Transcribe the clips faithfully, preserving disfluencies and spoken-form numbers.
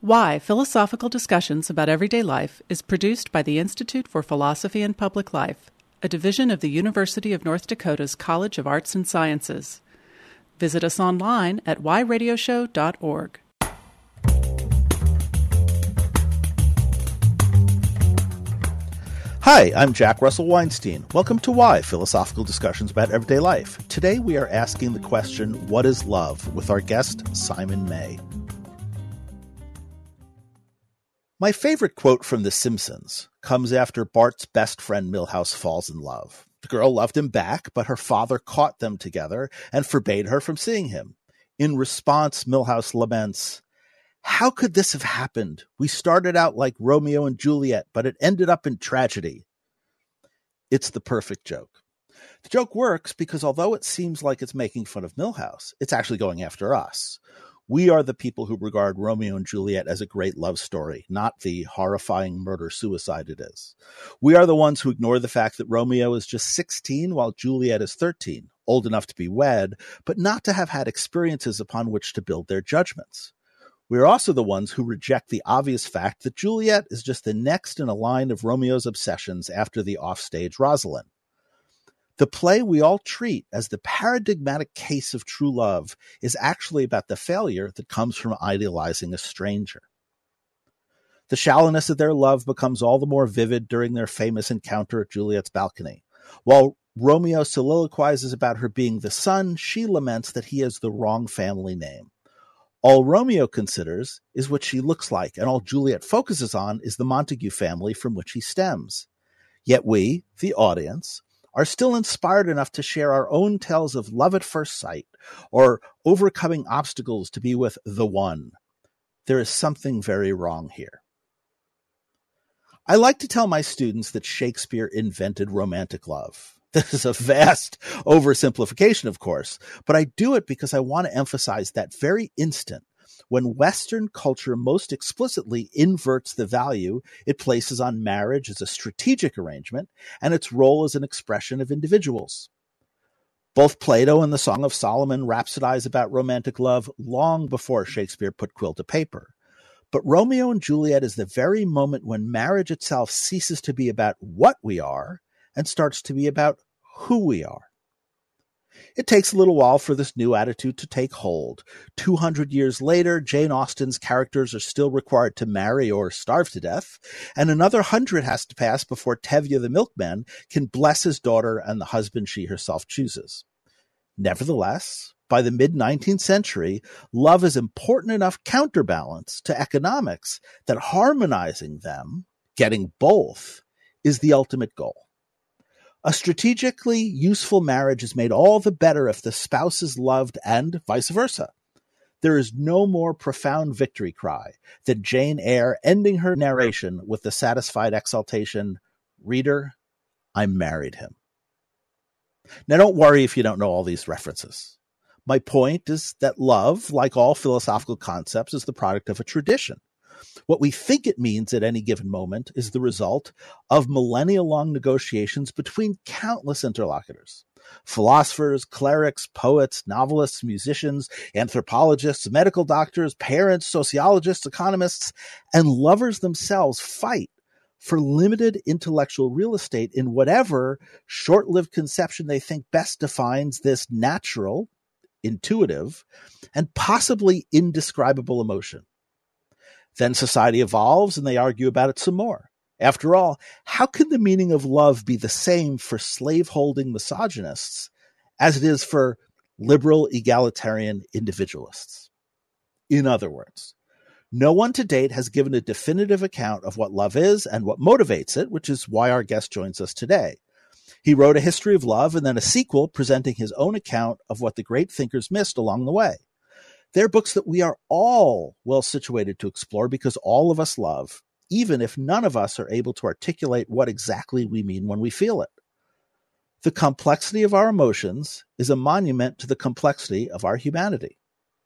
Why Philosophical Discussions About Everyday Life is produced by the Institute for Philosophy and Public Life, a division of the University of North Dakota's College of Arts and Sciences. Visit us online at why radio show dot org. Hi, I'm Jack Russell Weinstein. Welcome to Why Philosophical Discussions About Everyday Life. Today we are asking the question, what is love? With our guest, Simon May. My favorite quote from The Simpsons comes after Bart's best friend Milhouse falls in love. The girl loved him back, but her father caught them together and forbade her from seeing him. In response, Milhouse laments, "How could this have happened? We started out like Romeo and Juliet, but it ended up in tragedy." It's the perfect joke. The joke works because although it seems like it's making fun of Milhouse, it's actually going after us. We are the people who regard Romeo and Juliet as a great love story, not the horrifying murder-suicide it is. We are the ones who ignore the fact that Romeo is just sixteen while Juliet is thirteen, old enough to be wed, but not to have had experiences upon which to build their judgments. We are also the ones who reject the obvious fact that Juliet is just the next in a line of Romeo's obsessions after the offstage Rosalind. The play we all treat as the paradigmatic case of true love is actually about the failure that comes from idealizing a stranger. The shallowness of their love becomes all the more vivid during their famous encounter at Juliet's balcony. While Romeo soliloquizes about her being the son, she laments that he has the wrong family name. All Romeo considers is what she looks like, and all Juliet focuses on is the Montague family from which he stems. Yet we, the audience, are still inspired enough to share our own tales of love at first sight or overcoming obstacles to be with the one. There is something very wrong here. I like to tell my students that Shakespeare invented romantic love. This is a vast oversimplification, of course, but I do it because I want to emphasize that very instant when Western culture most explicitly inverts the value it places on marriage as a strategic arrangement and its role as an expression of individuals. Both Plato and the Song of Solomon rhapsodize about romantic love long before Shakespeare put quill to paper. But Romeo and Juliet is the very moment when marriage itself ceases to be about what we are and starts to be about who we are. It takes a little while for this new attitude to take hold. Two hundred years later, Jane Austen's characters are still required to marry or starve to death, and another hundred has to pass before Tevye the milkman can bless his daughter and the husband she herself chooses. Nevertheless, by the mid-nineteenth century, love is important enough counterbalance to economics that harmonizing them, getting both, is the ultimate goal. A strategically useful marriage is made all the better if the spouse is loved and vice versa. There is no more profound victory cry than Jane Eyre ending her narration with the satisfied exultation, "Reader, I married him." Now don't worry if you don't know all these references. My point is that love, like all philosophical concepts, is the product of a tradition. What we think it means at any given moment is the result of millennia-long negotiations between countless interlocutors. Philosophers, clerics, poets, novelists, musicians, anthropologists, medical doctors, parents, sociologists, economists, and lovers themselves fight for limited intellectual real estate in whatever short-lived conception they think best defines this natural, intuitive, and possibly indescribable emotion. Then society evolves and they argue about it some more. After all, how can the meaning of love be the same for slave-holding misogynists as it is for liberal egalitarian individualists? In other words, no one to date has given a definitive account of what love is and what motivates it, which is why our guest joins us today. He wrote A History of Love and then a sequel presenting his own account of what the great thinkers missed along the way. They're books that we are all well situated to explore because all of us love, even if none of us are able to articulate what exactly we mean when we feel it. The complexity of our emotions is a monument to the complexity of our humanity.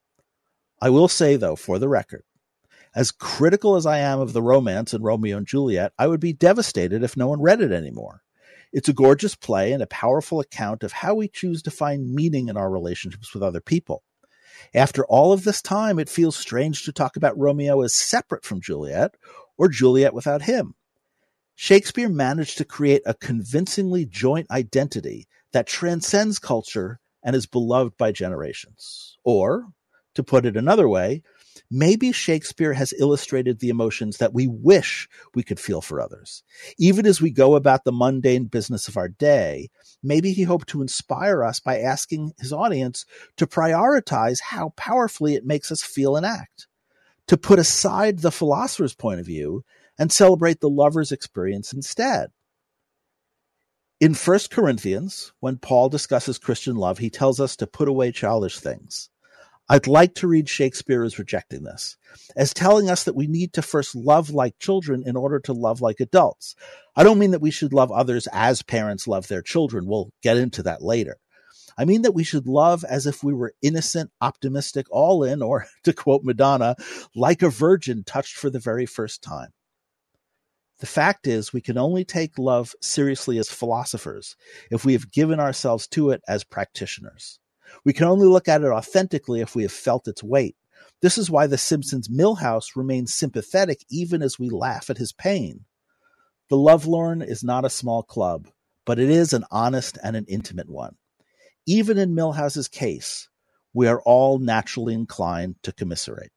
I will say, though, for the record, as critical as I am of the romance in Romeo and Juliet, I would be devastated if no one read it anymore. It's a gorgeous play and a powerful account of how we choose to find meaning in our relationships with other people. After all of this time, it feels strange to talk about Romeo as separate from Juliet or Juliet without him. Shakespeare managed to create a convincingly joint identity that transcends culture and is beloved by generations. Or, to put it another way, maybe Shakespeare has illustrated the emotions that we wish we could feel for others. Even as we go about the mundane business of our day, maybe he hoped to inspire us by asking his audience to prioritize how powerfully it makes us feel and act, to put aside the philosopher's point of view and celebrate the lover's experience instead. In First Corinthians, when Paul discusses Christian love, he tells us to put away childish things. I'd like to read Shakespeare as rejecting this, as telling us that we need to first love like children in order to love like adults. I don't mean that we should love others as parents love their children. We'll get into that later. I mean that we should love as if we were innocent, optimistic, all in, or, to quote Madonna, like a virgin touched for the very first time. The fact is, we can only take love seriously as philosophers if we have given ourselves to it as practitioners. We can only look at it authentically if we have felt its weight. This is why The Simpsons' Milhouse remains sympathetic even as we laugh at his pain. The Lovelorn is not a small club, but it is an honest and an intimate one. Even in Milhouse's case, we are all naturally inclined to commiserate.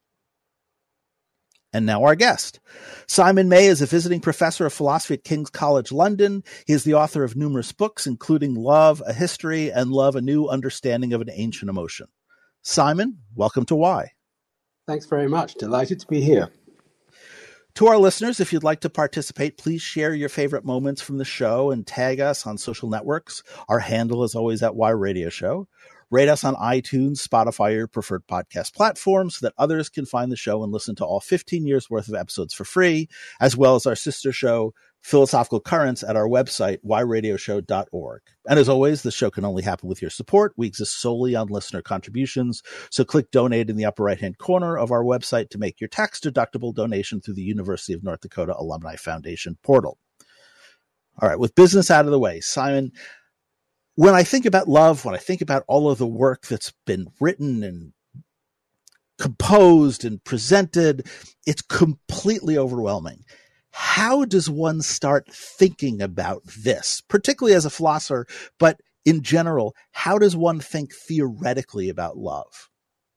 And now our guest. Simon May is a visiting professor of philosophy at King's College London. He is the author of numerous books, including Love, A History, and Love, A New Understanding of an Ancient Emotion. Simon, welcome to Why. Thanks very much. Delighted to be here. To our listeners, if you'd like to participate, please share your favorite moments from the show and tag us on social networks. Our handle is always at Y Radio Show. Rate us on iTunes, Spotify, or your preferred podcast platform so that others can find the show and listen to all fifteen years worth of episodes for free, as well as our sister show, Philosophical Currents, at our website, y radio show dot org. And as always, the show can only happen with your support. We exist solely on listener contributions, so click donate in the upper right-hand corner of our website to make your tax-deductible donation through the University of North Dakota Alumni Foundation portal. All right, with business out of the way, Simon, when I think about love, when I think about all of the work that's been written and composed and presented, it's completely overwhelming. How does one start thinking about this, particularly as a philosopher, but in general, how does one think theoretically about love?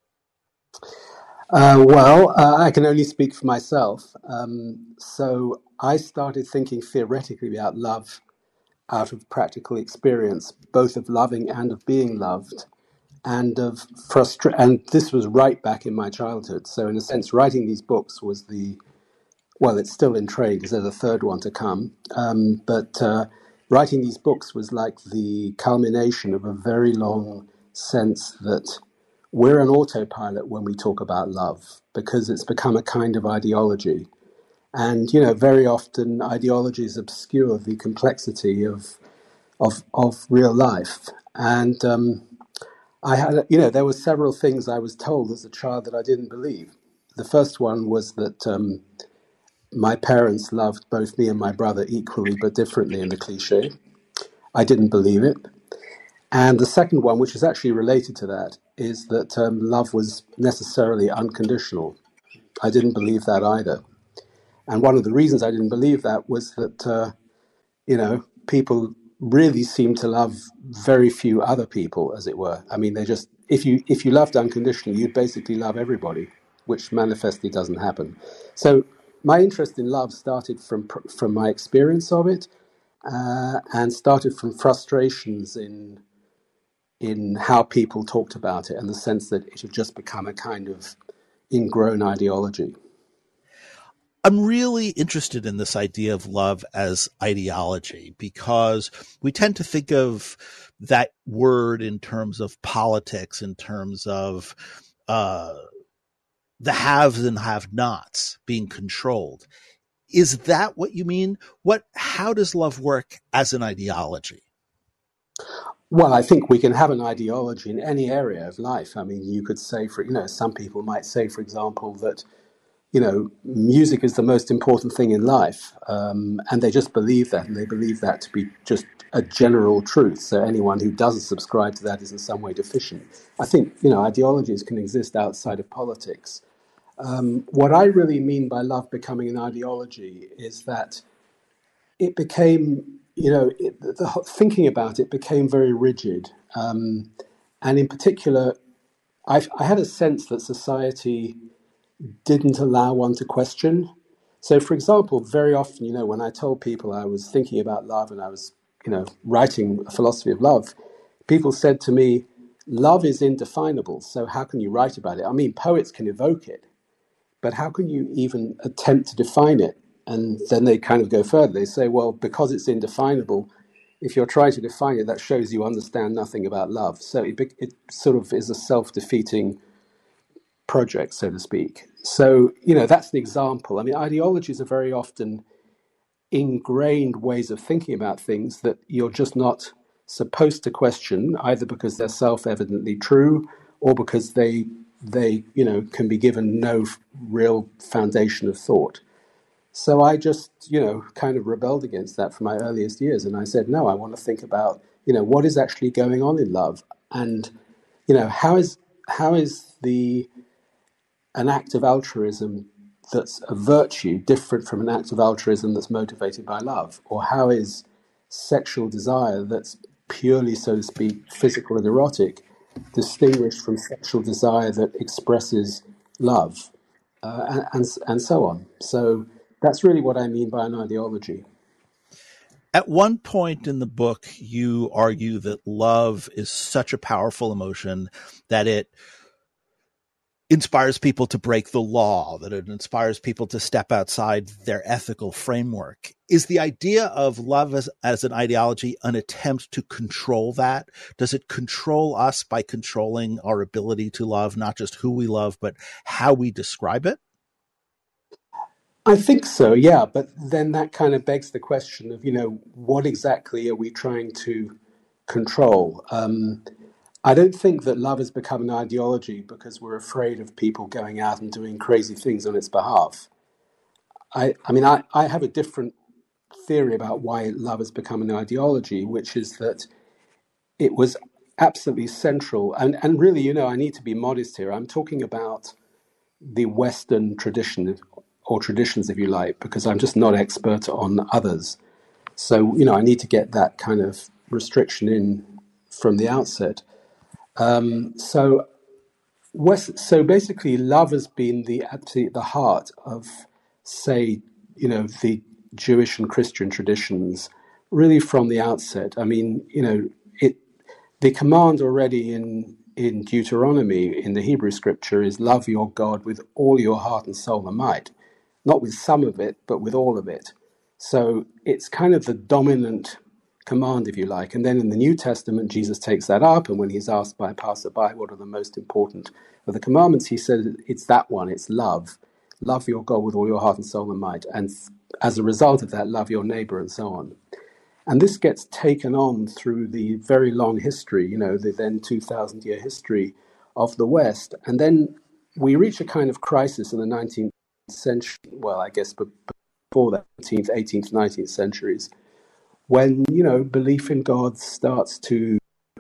Uh, well, uh, I can only speak for myself. Um, so I started thinking theoretically about love out of practical experience, both of loving and of being loved, and of frustra- and this was right back in my childhood. So in a sense, writing these books was the, well, it's still in trade because there's a third one to come, um, but uh, writing these books was like the culmination of a very long sense that we're an autopilot when we talk about love, because it's become a kind of ideology. And, you know, very often ideologies obscure the complexity of of of real life. And um, I had, you know, there were several things I was told as a child that I didn't believe. The first one was that um, my parents loved both me and my brother equally but differently in the cliche. I didn't believe it. And the second one, which is actually related to that, is that um, love was necessarily unconditional. I didn't believe that either. And one of the reasons I didn't believe that was that, uh, you know, people really seem to love very few other people, as it were. I mean, they just, if you if you loved unconditionally, you'd basically love everybody, which manifestly doesn't happen. So my interest in love started from from my experience of it, uh, and started from frustrations in in how people talked about it, and the sense that it had just become a kind of ingrown ideology. I'm really interested in this idea of love as ideology because we tend to think of that word in terms of politics, in terms of uh, the haves and have-nots being controlled. Is that what you mean? What? How does love work as an ideology? Well, I think we can have an ideology in any area of life. I mean, you could say, for you know, some people might say, for example, that you know, music is the most important thing in life. Um, and they just believe that, and they believe that to be just a general truth. So anyone who doesn't subscribe to that is in some way deficient. I think, you know, ideologies can exist outside of politics. Um, what I really mean by love becoming an ideology is that it became, you know, it, the, thinking about it became very rigid. Um, and in particular, I, I had a sense that society didn't allow one to question. So, for example, very often, you know, when I told people I was thinking about love and I was, you know, writing a philosophy of love, people said to me, love is indefinable, so how can you write about it? I mean, poets can evoke it, but how can you even attempt to define it? And then they kind of go further. They say, well, because it's indefinable, if you're trying to define it, that shows you understand nothing about love. So it, it sort of is a self-defeating project, so to speak. So, you know, that's the example. I mean, ideologies are very often ingrained ways of thinking about things that you're just not supposed to question, either because they're self-evidently true or because they, they, you know, can be given no real foundation of thought. So I just, you know, kind of rebelled against that from my earliest years. And I said, no, I want to think about, you know, what is actually going on in love? And, you know, how is how is the an act of altruism that's a virtue different from an act of altruism that's motivated by love? Or how is sexual desire that's purely, so to speak, physical and erotic distinguished from sexual desire that expresses love? Uh, and, and and so on. So that's really what I mean by an ideology. At one point in the book, you argue that love is such a powerful emotion that it inspires people to break the law, that it inspires people to step outside their ethical framework. Is the idea of love as, as an ideology an attempt to control that? Does it control us by controlling our ability to love, not just who we love, but how we describe it? I think so, yeah. But then that kind of begs the question of, you know, what exactly are we trying to control? Um, I don't think that love has become an ideology because we're afraid of people going out and doing crazy things on its behalf. I, I mean, I, I have a different theory about why love has become an ideology, which is that it was absolutely central. And, and really, you know, I need to be modest here. I'm talking about the Western tradition, or traditions, if you like, because I'm just not expert on others. So, you know, I need to get that kind of restriction in from the outset. Um, so, West, so basically, love has been the at the, the heart of, say, you know, the Jewish and Christian traditions, really from the outset. I mean, you know, it the command already in in Deuteronomy in the Hebrew scripture is love your God with all your heart and soul and might, not with some of it, but with all of it. So it's kind of the dominant command, if you like. And then in the New Testament, Jesus takes that up, and when he's asked by a passerby what are the most important of the commandments, he says it's that one, it's love. Love your God with all your heart and soul and might. And as a result of that, love your neighbor and so on. And this gets taken on through the very long history, you know, the then two thousand year history of the West. And then we reach a kind of crisis in the nineteenth century, well, I guess before that, eighteenth, eighteenth, nineteenth centuries, when, you know, belief in God starts to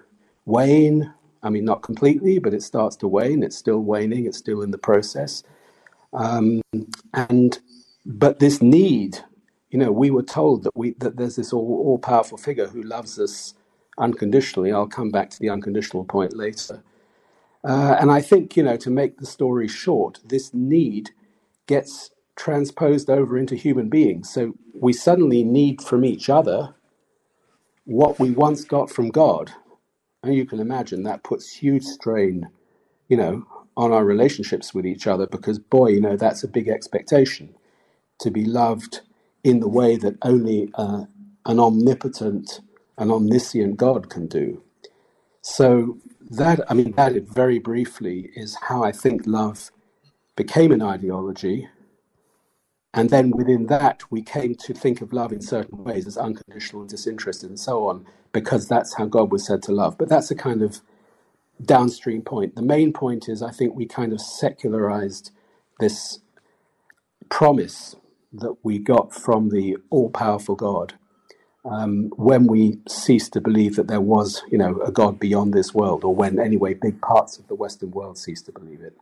wane. I mean, not completely, but it starts to wane. It's still waning. It's still in the process. Um, and, but this need, you know, we were told that we that there's this all, all-powerful figure who loves us unconditionally. I'll come back to the unconditional point later. Uh, and I think, you know, to make the story short, this need gets transposed over into human beings. So we suddenly need from each other what we once got from God. And you can imagine that puts huge strain, you know, on our relationships with each other, because, boy, you know, that's a big expectation, to be loved in the way that only uh, an omnipotent and omniscient God can do. So that, I mean, that very briefly is how I think love became an ideology. And then within that, we came to think of love in certain ways as unconditional and disinterested and so on, because that's how God was said to love. But that's a kind of downstream point. The main point is, I think we kind of secularized this promise that we got from the all-powerful God um, when we ceased to believe that there was, you know, a God beyond this world, or when, anyway, big parts of the Western world ceased to believe it.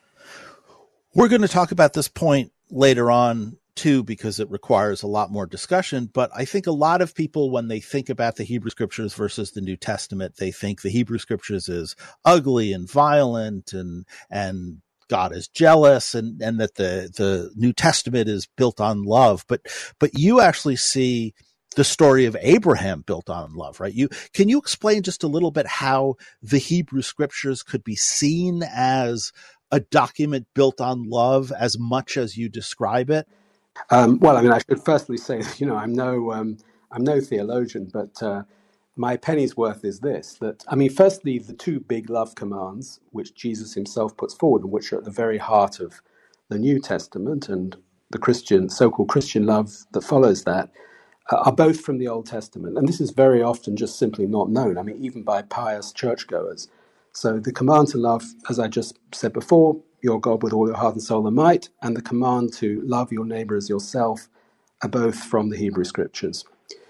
We're going to talk about this point later on, too, because it requires a lot more discussion. But I think a lot of people, when they think about the Hebrew Scriptures versus the New Testament, they think the Hebrew Scriptures is ugly and violent and and God is jealous, and, and that the, the New Testament is built on love. But but you actually see the story of Abraham built on love, right? You can you explain just a little bit how the Hebrew Scriptures could be seen as a document built on love as much as you describe it? Um, well, I mean, I should firstly say, you know, I'm no, um, I'm no theologian, but uh, my penny's worth is this: that I mean, firstly, the two big love commands, which Jesus himself puts forward, and which are at the very heart of the New Testament and the Christian, so-called Christian love that follows that, uh, are both from the Old Testament, and this is very often just simply not known. I mean, even by pious churchgoers. So the command to love, as I just said before, your God with all your heart and soul and might, and the command to love your neighbor as yourself are both from the Hebrew Scriptures.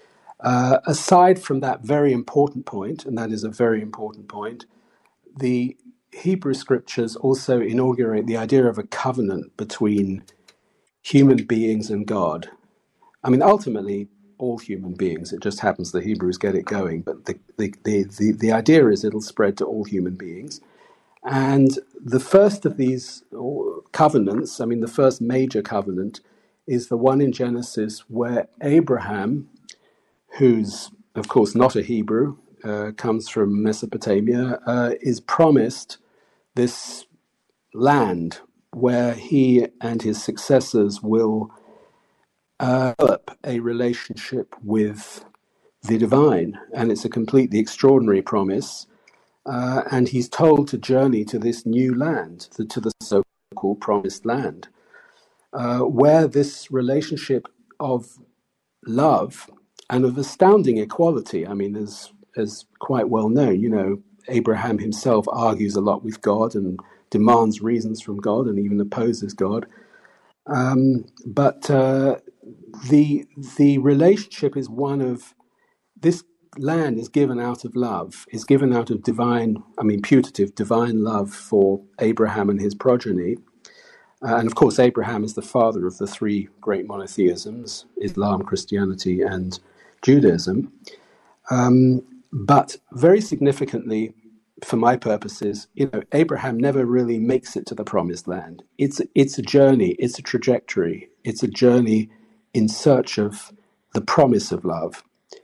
Uh, aside from that very important point, and that is a very important point, the Hebrew Scriptures also inaugurate the idea of a covenant between human beings and God. I mean, ultimately, all human beings. It just happens the Hebrews get it going, but the the, the, the, the idea is it'll spread to all human beings. And the first of these covenants, I mean, the first major covenant, is the one in Genesis where Abraham, who's, of course, not a Hebrew, uh, comes from Mesopotamia, uh, is promised this land where he and his successors will uh, develop a relationship with the divine. And it's a completely extraordinary promise. Uh, and he's told to journey to this new land, to, to the so-called promised land, uh, where this relationship of love and of astounding equality, I mean, as, as quite well known, you know, Abraham himself argues a lot with God and demands reasons from God and even opposes God. Um, but uh, the the relationship is one of this land is given out of love, is given out of divine, I mean, putative divine love for Abraham and his progeny. Uh, and of course, Abraham is the father of the three great monotheisms, Islam, Christianity, and Judaism. Um, but very significantly, for my purposes, you know, Abraham never really makes it to the promised land. It's, it's a journey, it's a trajectory, it's a journey in search of the promise of love.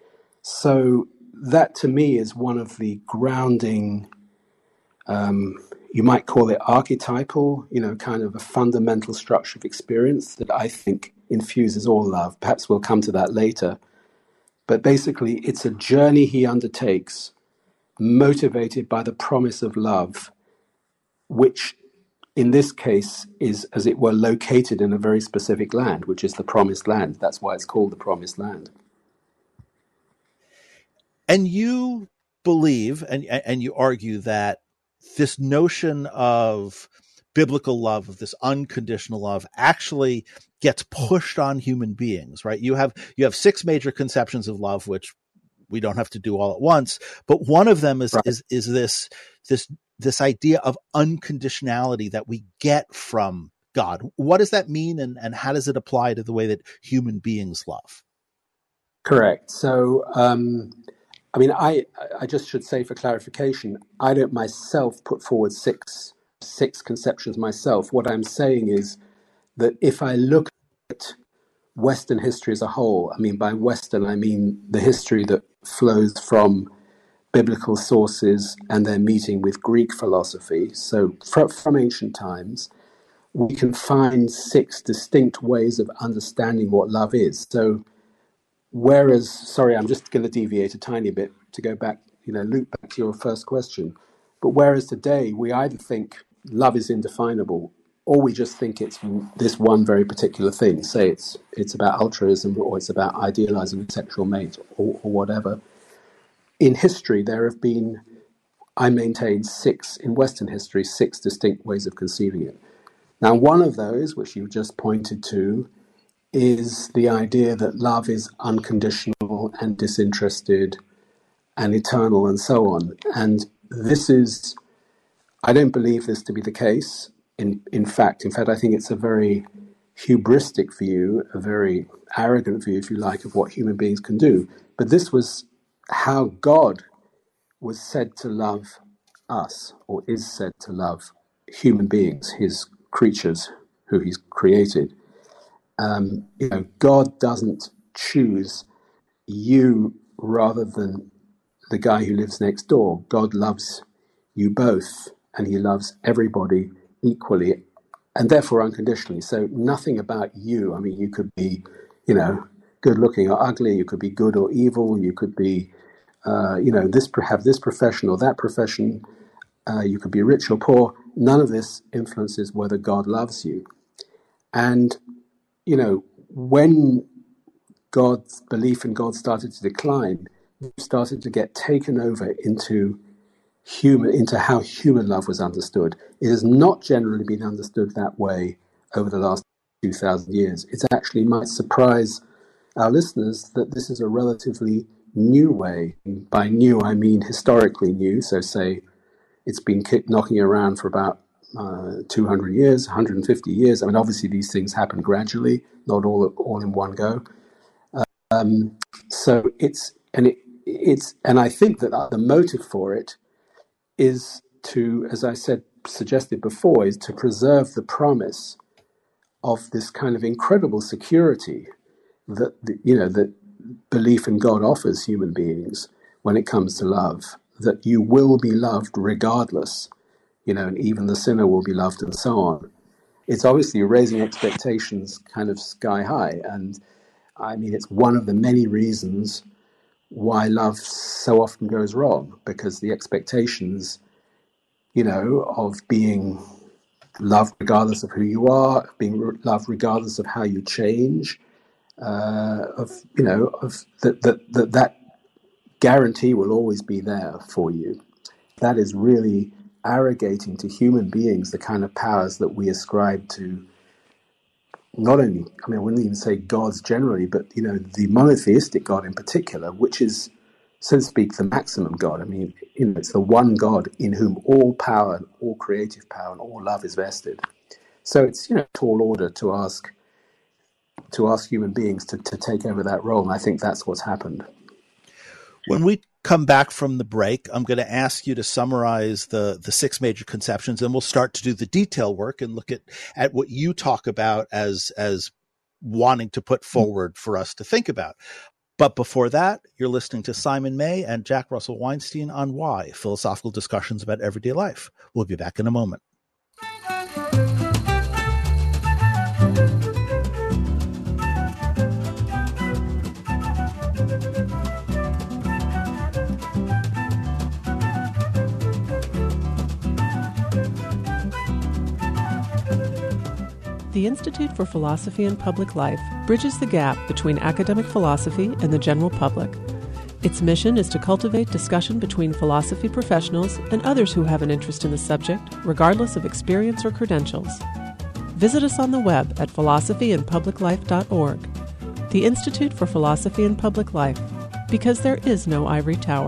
So that to me is one of the grounding, um, you might call it archetypal, you know, kind of a fundamental structure of experience that I think infuses all love. Perhaps we'll come to that later. But basically, it's a journey he undertakes, motivated by the promise of love, which in this case is, as it were, located in a very specific land, which is the promised land. That's why it's called the promised land. And you believe, and and you argue that this notion of biblical love, of this unconditional love, actually gets pushed on human beings, right? You have you have six major conceptions of love, which we don't have to do all at once, but one of them is right. is is this this this idea of unconditionality that we get from God. What does that mean, and, and how does it apply to the way that human beings love? Correct. So, um, I mean, I I just should say for clarification, I don't myself put forward six six conceptions myself. What I'm saying is that if I look at Western history as a whole, I mean, by Western, I mean the history that flows from biblical sources and their meeting with Greek philosophy. So fr- from ancient times, we can find six distinct ways of understanding what love is. So whereas, sorry, I'm just going to deviate a tiny bit to go back, you know, loop back to your first question. But whereas today we either think love is indefinable, or we just think it's this one very particular thing. Say it's it's about altruism, or it's about idealizing a sexual mate, or, or whatever. In history, there have been, I maintain, six, in Western history, six distinct ways of conceiving it. Now, one of those, which you just pointed to, is the idea that love is unconditional and disinterested and eternal and so on. And this is, I don't believe this to be the case. In, in fact, in fact, I think it's a very hubristic view, a very arrogant view, if you like, of what human beings can do. But this was how God was said to love us, or is said to love human beings, his creatures who he's created. Um, you know, God doesn't choose you rather than the guy who lives next door. God loves you both, and he loves everybody equally, and therefore unconditionally. So nothing about you. I mean, you could be, you know, good looking or ugly. You could be good or evil. You could be, uh, you know, this have this profession or that profession. Uh, you could be rich or poor. None of this influences whether God loves you. And, you know, when God's belief in God started to decline, it started to get taken over into human, into how human love was understood. It has not generally been understood that way over the last two thousand years. It actually might surprise our listeners that this is a relatively new way. By new, I mean historically new. So say it's been kick, knocking around for about uh, two hundred years, one hundred fifty years. I mean, obviously these things happen gradually, not all all in one go. Um, so it's and it it's and I think that the motive for it is to, as I said, suggested before, is to preserve the promise of this kind of incredible security that, you know, that belief in God offers human beings when it comes to love, that you will be loved regardless, you know, and even the sinner will be loved and so on. It's obviously raising expectations kind of sky high. And I mean, it's one of the many reasons why love so often goes wrong, because the expectations, you know, of being loved regardless of who you are, being loved regardless of how you change, uh, of, you know, of that, that, that, that guarantee will always be there for you. That is really arrogating to human beings the kind of powers that we ascribe to not only, I mean, I wouldn't even say gods generally, but, you know, the monotheistic God in particular, which is, so to speak, the maximum God. I mean, you know, it's the one God in whom all power, all creative power, and all love is vested. So it's, you know, tall order to ask to ask human beings to, to take over that role, and I think that's what's happened. When we come back from the break, I'm going to ask you to summarize the, the six major conceptions, and we'll start to do the detail work and look at, at what you talk about as, as wanting to put forward for us to think about. But before that, you're listening to Simon May and Jack Russell Weinstein on Why, Philosophical Discussions about Everyday Life. We'll be back in a moment. The Institute for Philosophy and Public Life bridges the gap between academic philosophy and the general public. Its mission is to cultivate discussion between philosophy professionals and others who have an interest in the subject, regardless of experience or credentials. Visit us on the web at philosophy and public life dot org. The Institute for Philosophy and Public Life, because there is no ivory tower.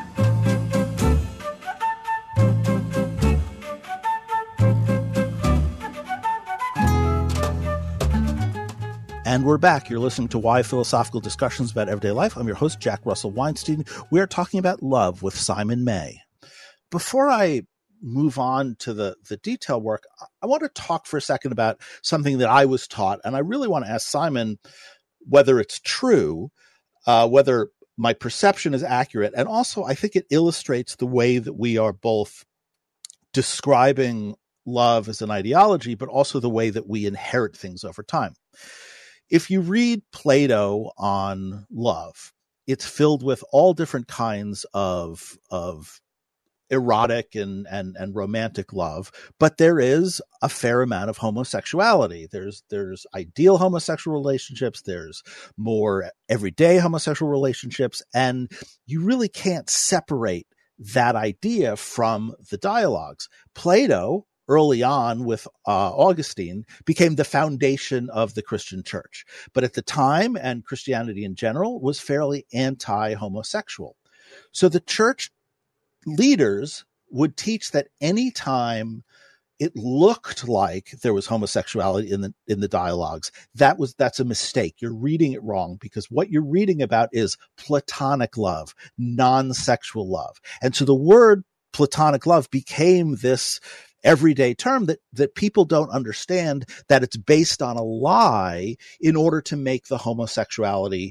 And we're back. You're listening to Why, Philosophical Discussions about Everyday Life. I'm your host, Jack Russell Weinstein. We are talking about love with Simon May. Before I move on to the, the detail work, I want to talk for a second about something that I was taught. And I really want to ask Simon whether it's true, uh, whether my perception is accurate. And also, I think it illustrates the way that we are both describing love as an ideology, but also the way that we inherit things over time. If you read Plato on love, it's filled with all different kinds of, of erotic and, and, and romantic love, but there is a fair amount of homosexuality. There's, there's ideal homosexual relationships. There's more everyday homosexual relationships. And you really can't separate that idea from the dialogues. Plato early on with uh, Augustine, became the foundation of the Christian church. But at the time, and Christianity in general, was fairly anti-homosexual. So the church leaders would teach that any time it looked like there was homosexuality in the in the dialogues, that was that's a mistake. You're reading it wrong, because what you're reading about is platonic love, non-sexual love. And so the word platonic love became this everyday term that that people don't understand, that it's based on a lie in order to make the homosexuality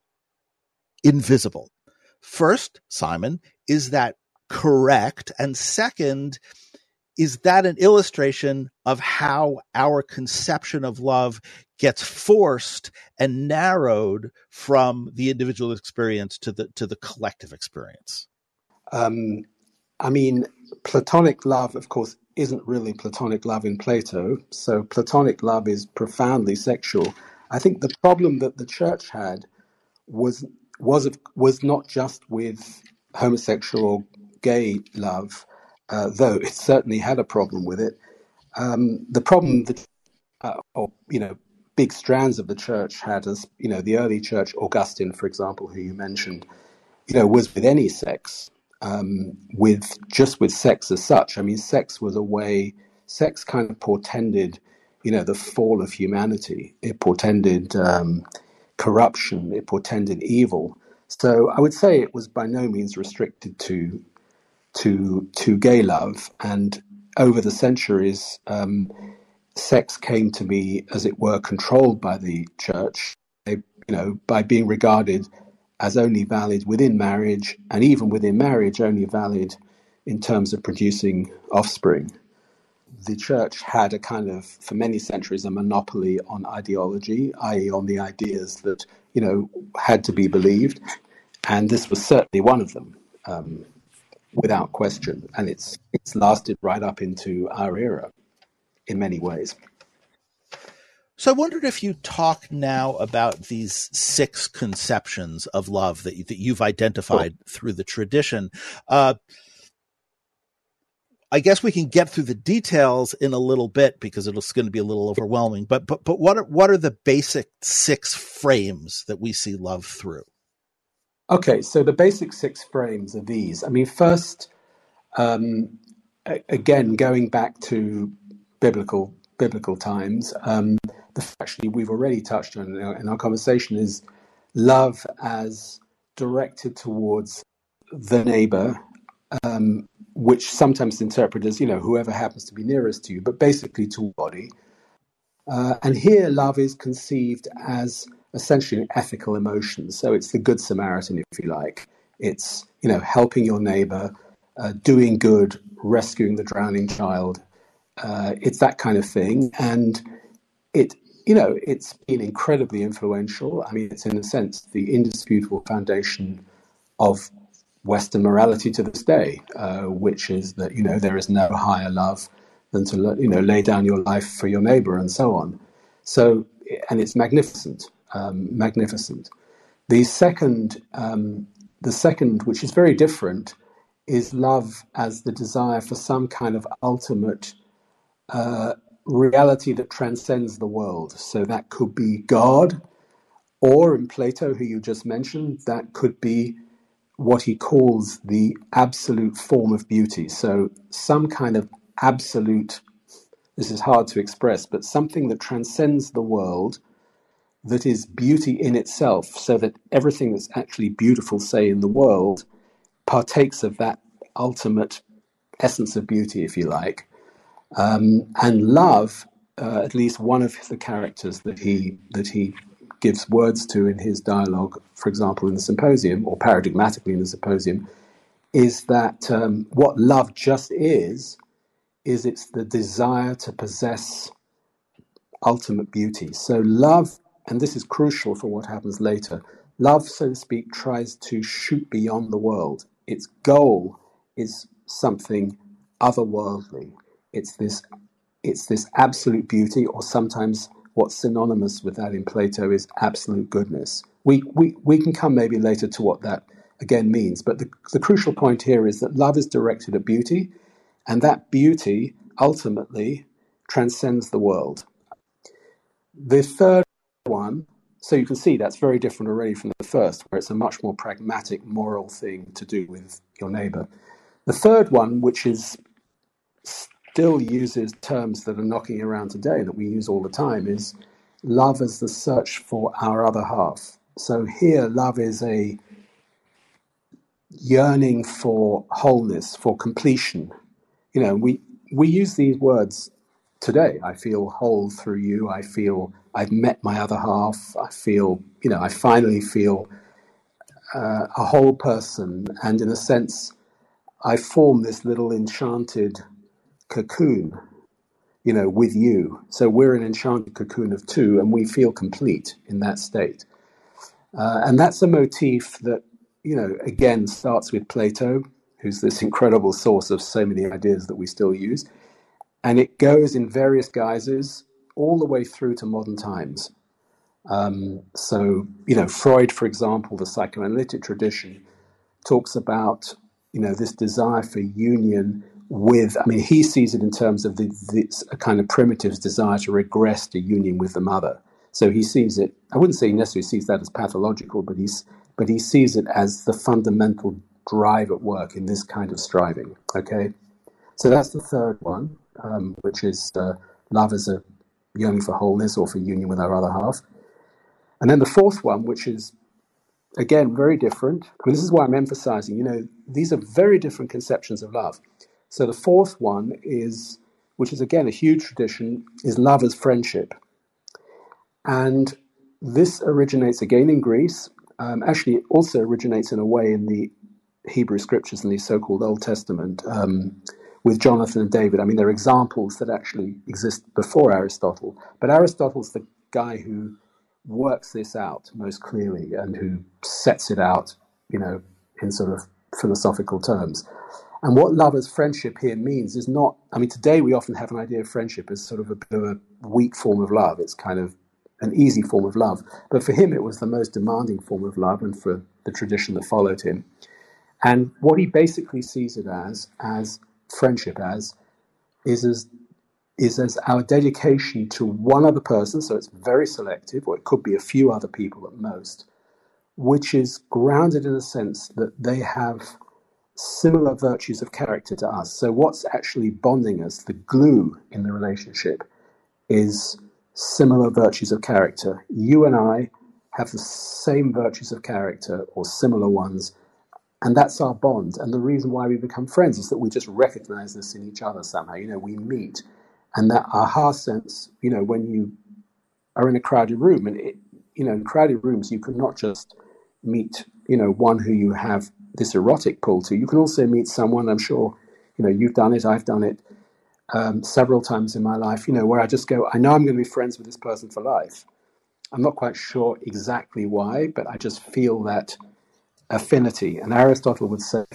invisible. First, Simon, is that correct? And second, is that an illustration of how our conception of love gets forced and narrowed from the individual experience to the to the collective experience? Um, I mean, Platonic love, of course, isn't really Platonic love in Plato. So Platonic love is profoundly sexual. I think the problem that the church had was was was not just with homosexual or gay love, uh, though it certainly had a problem with it. Um, the problem that, uh, or you know, big strands of the church had, as you know, the early church, Augustine, for example, who you mentioned, you know, was with any sex, um, with just with sex as such. I mean, sex was a way. Sex kind of portended, you know, the fall of humanity. It portended um, corruption. It portended evil. So I would say it was by no means restricted to to to gay love. And over the centuries, um, sex came to be, as it were, controlled by the church. They, you know, by being regarded as only valid within marriage, and even within marriage, only valid in terms of producing offspring. The church had a kind of, for many centuries, a monopoly on ideology, that is on the ideas that, you know, had to be believed. And this was certainly one of them, um, without question. And it's it's lasted right up into our era in many ways. So I wondered if you talk now about these six conceptions of love that, you, that you've identified oh. through the tradition. Uh, I guess we can get through the details in a little bit, because it's going to be a little overwhelming. But but but what are, what are the basic six frames that we see love through? Okay, so the basic six frames are these. I mean, first, um, again, going back to biblical biblical times, um, the actually we've already touched on in our, in our conversation is love as directed towards the neighbor, um, which sometimes interpreted as, you know, whoever happens to be nearest to you, but basically to body. Uh, and here love is conceived as essentially an ethical emotion. So it's the Good Samaritan, if you like. It's, you know, helping your neighbor, uh, doing good, rescuing the drowning child. Uh, it's that kind of thing. And it, you know, it's been incredibly influential. I mean, it's in a sense the indisputable foundation of Western morality to this day, uh, which is that, you know, there is no higher love than to, you know, lay down your life for your neighbor and so on. So, and it's magnificent, um, magnificent. The second, um, the second, which is very different, is love as the desire for some kind of ultimate uh, reality that transcends the world. So that could be God, or in Plato, who you just mentioned, that could be what he calls the absolute form of beauty. So some kind of absolute, this is hard to express, but something that transcends the world, that is beauty in itself, so that everything that's actually beautiful, say, in the world, partakes of that ultimate essence of beauty, if you like. Um, and love, uh, at least one of the characters that he that he gives words to in his dialogue, for example, in the Symposium, or paradigmatically in the Symposium, is that um, what love just is, is it's the desire to possess ultimate beauty. So love, and this is crucial for what happens later, love, so to speak, tries to shoot beyond the world. Its goal is something otherworldly. It's this, it's this absolute beauty, or sometimes what's synonymous with that in Plato is absolute goodness. We we we can come maybe later to what that again means, but the, the crucial point here is that love is directed at beauty, and that beauty ultimately transcends the world. The third one, so you can see that's very different already from the first, where it's a much more pragmatic, moral thing to do with your neighbor. The third one, which is still uses terms that are knocking around today that we use all the time, is love as the search for our other half. So here, love is a yearning for wholeness, for completion. You know, we we use these words today. I feel whole through you. I feel I've met my other half. I feel, you know, I finally feel uh, a whole person. And in a sense, I form this little enchanted cocoon, you know, with you. So we're an enchanted cocoon of two, and we feel complete in that state. Uh, and that's a motif that, you know, again, starts with Plato, who's this incredible source of so many ideas that we still use. And it goes in various guises all the way through to modern times. Um, so, you know, Freud, for example, the psychoanalytic tradition, talks about, you know, this desire for union with, I mean, he sees it in terms of the, this a kind of primitive desire to regress to union with the mother. So he sees it, I wouldn't say he necessarily sees that as pathological, but he's but he sees it as the fundamental drive at work in this kind of striving, okay? So that's the third one, um, which is uh, love as a yearning for wholeness or for union with our other half. And then the fourth one, which is, again, very different. I mean, this is why I'm emphasizing, you know, these are very different conceptions of love. So the fourth one is, which is, again, a huge tradition, is love as friendship. And this originates, again, in Greece. Um, actually, it also originates in a way in the Hebrew scriptures in the so-called Old Testament, um, with Jonathan and David. I mean, there are examples that actually exist before Aristotle, but Aristotle's the guy who works this out most clearly and who sets it out, you know, in sort of philosophical terms. And what love as friendship here means is not, I mean, today we often have an idea of friendship as sort of a bit of a weak form of love. It's kind of an easy form of love. But for him, it was the most demanding form of love, and for the tradition that followed him. And what he basically sees it as, as friendship as, is as is as our dedication to one other person, so it's very selective, or it could be a few other people at most, which is grounded in a sense that they have similar virtues of character to us. So what's actually bonding us, the glue in the relationship, is similar virtues of character. You and I have the same virtues of character, or similar ones, and that's our bond. And the reason why we become friends is that we just recognize this in each other somehow. You know, we meet, and that aha sense, you know, when you are in a crowded room, and, it, you know, in crowded rooms, you can not just meet, you know, one who you have this erotic pull to. You can also meet someone, I'm sure, you know, you've done it, I've done it um, several times in my life, you know, where I just go, I know I'm going to be friends with this person for life. I'm not quite sure exactly why, but I just feel that affinity. And Aristotle would say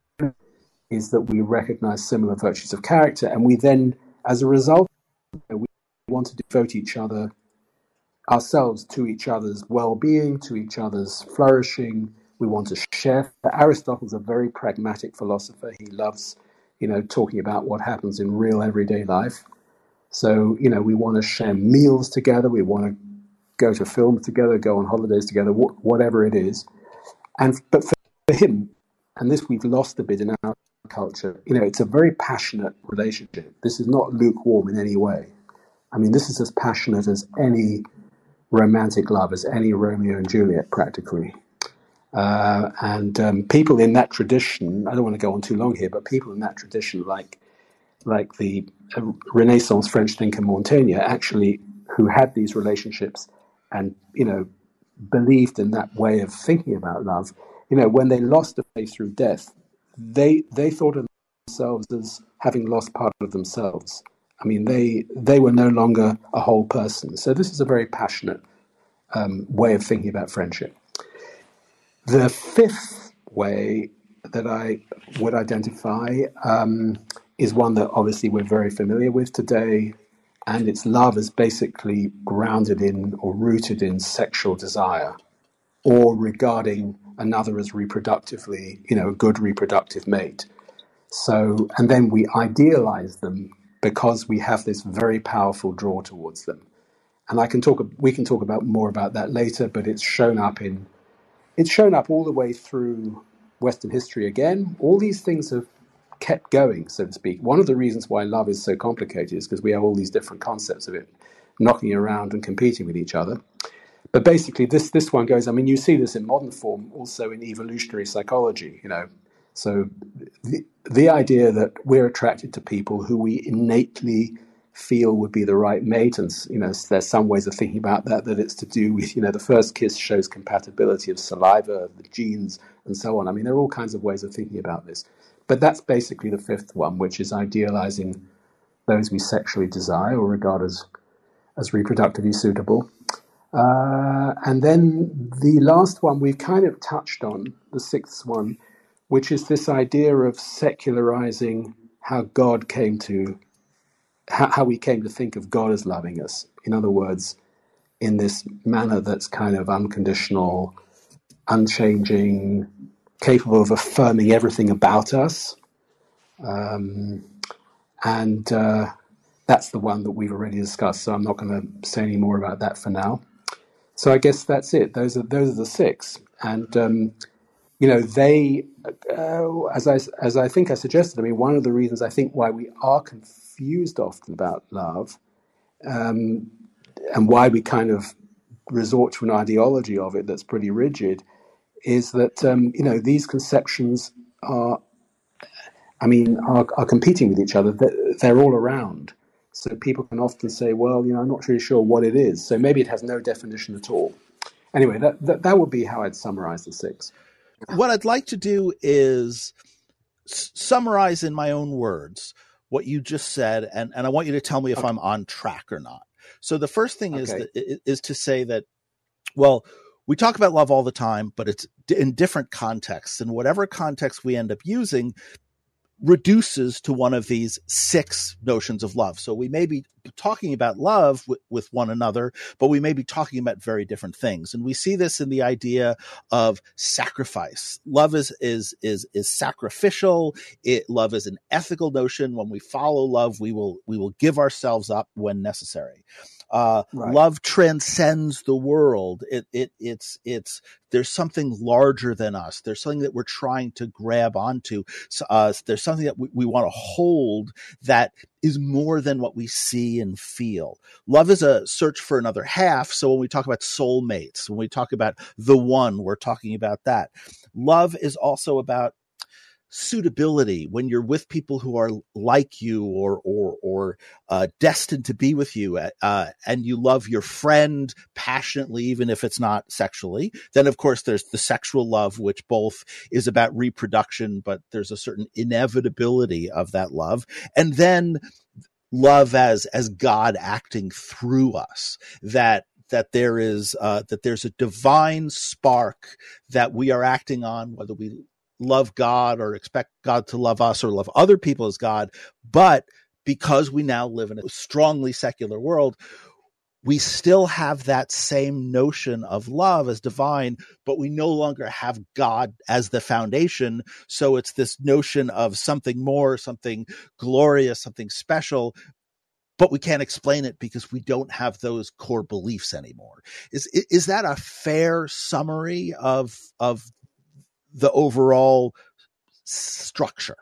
is that we recognize similar virtues of character, and we then, as a result, we want to devote each other, ourselves to each other's well-being, to each other's flourishing. We want to share. Aristotle's a very pragmatic philosopher. He loves, you know, talking about what happens in real everyday life. So, you know, we want to share meals together. We want to go to films together, go on holidays together, wh- whatever it is. And but for him, and this we've lost a bit in our culture, you know, it's a very passionate relationship. This is not lukewarm in any way. I mean, this is as passionate as any romantic love, as any Romeo and Juliet, practically. Uh, and um, people in that tradition, I don't want to go on too long here, but people in that tradition, like like the uh, Renaissance French thinker Montaigne, actually, who had these relationships and, you know, believed in that way of thinking about love, you know, when they lost a faith through death, they they thought of themselves as having lost part of themselves. I mean, they they were no longer a whole person. So this is a very passionate um, way of thinking about friendship. The fifth way that I would identify um, is one that obviously we're very familiar with today, and it's love as basically grounded in or rooted in sexual desire, or regarding another as reproductively, you know, a good reproductive mate. So, and then we idealize them because we have this very powerful draw towards them. And I can talk. We can talk about more about that later. But it's shown up in. It's shown up all the way through Western history. Again, all these things have kept going, so to speak. One of the reasons why love is so complicated is because we have all these different concepts of it knocking around and competing with each other. But basically, this this one goes. I mean, you see this in modern form, also in evolutionary psychology. You know, so the the idea that we're attracted to people who we innately feel would be the right mate, and you know, there's some ways of thinking about that. That it's to do with, you know, the first kiss shows compatibility of saliva, the genes, and so on. I mean, there are all kinds of ways of thinking about this. But that's basically the fifth one, which is idealizing those we sexually desire or regard as as reproductively suitable. Uh, and then the last one we've kind of touched on, the sixth one, which is this idea of secularizing how God came to, how, how we came to think of God as loving us. In other words, in this manner that's kind of unconditional, unchanging, capable of affirming everything about us. Um, and uh, that's the one that we've already discussed, so I'm not going to say any more about that for now. So I guess that's it. Those are those are the six. And, um, you know, they, uh, as I, as I think I suggested, I mean, one of the reasons I think why we are confused often about love um, and why we kind of resort to an ideology of it that's pretty rigid is that, um, you know, these conceptions are, I mean, are, are competing with each other. They're, they're all around. So people can often say, well, you know, I'm not really sure what it is. So maybe it has no definition at all. Anyway, that, that, that would be how I'd summarize the six. What I'd like to do is s- summarize in my own words what you just said, and, and I want you to tell me if okay. I'm on track or not. So the first thing okay. is that, is to say that, well, we talk about love all the time, but it's in different contexts, and whatever context we end up using reduces to one of these six notions of love. So we may be talking about love w- with one another, but we may be talking about very different things. And we see this in the idea of sacrifice. Love is, is, is, is sacrificial. It, love is an ethical notion. When we follow love, we will, we will give ourselves up when necessary. Uh, right. Love transcends the world. It, it, it's, it's, there's something larger than us. There's something that we're trying to grab onto. Uh, there's something that we, we want to hold that is more than what we see and feel. Love is a search for another half. So when we talk about soulmates, when we talk about the one, we're talking about that. Love is also about suitability. When you're with people who are like you or or or uh, destined to be with you, uh, and you love your friend passionately, even if it's not sexually, then of course there's the sexual love, which both is about reproduction, but there's a certain inevitability of that love. And then love as as God acting through us, that that there is uh, that there's a divine spark that we are acting on, whether we love God or expect God to love us or love other people as God. But because we now live in a strongly secular world, we still have that same notion of love as divine, but we no longer have God as the foundation. So it's this notion of something more, something glorious, something special, but we can't explain it because we don't have those core beliefs anymore. Is is that a fair summary of of the overall structure?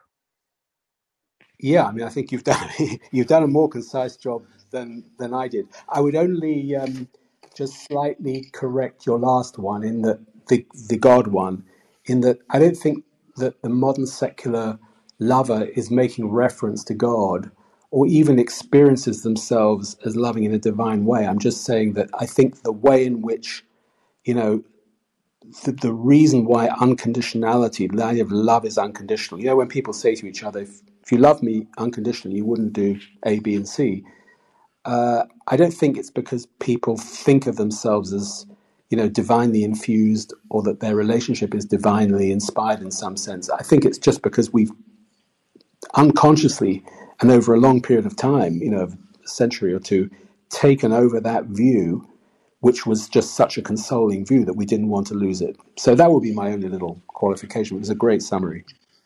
Yeah, I mean, I think you've done you've done a more concise job than than I did. I would only um, just slightly correct your last one in that the the God one, in that I don't think that the modern secular lover is making reference to God or even experiences themselves as loving in a divine way. I'm just saying that I think the way in which, you know, The, the reason why unconditionality, the idea of love is unconditional. You know, when people say to each other, if, if you love me unconditionally, you wouldn't do A, B, and C. Uh, I don't think it's because people think of themselves as, you know, divinely infused or that their relationship is divinely inspired in some sense. I think it's just because we've unconsciously and over a long period of time, you know, a century or two, taken over that view, which was just such a consoling view that we didn't want to lose it. So that would be my only little qualification. It was a great summary.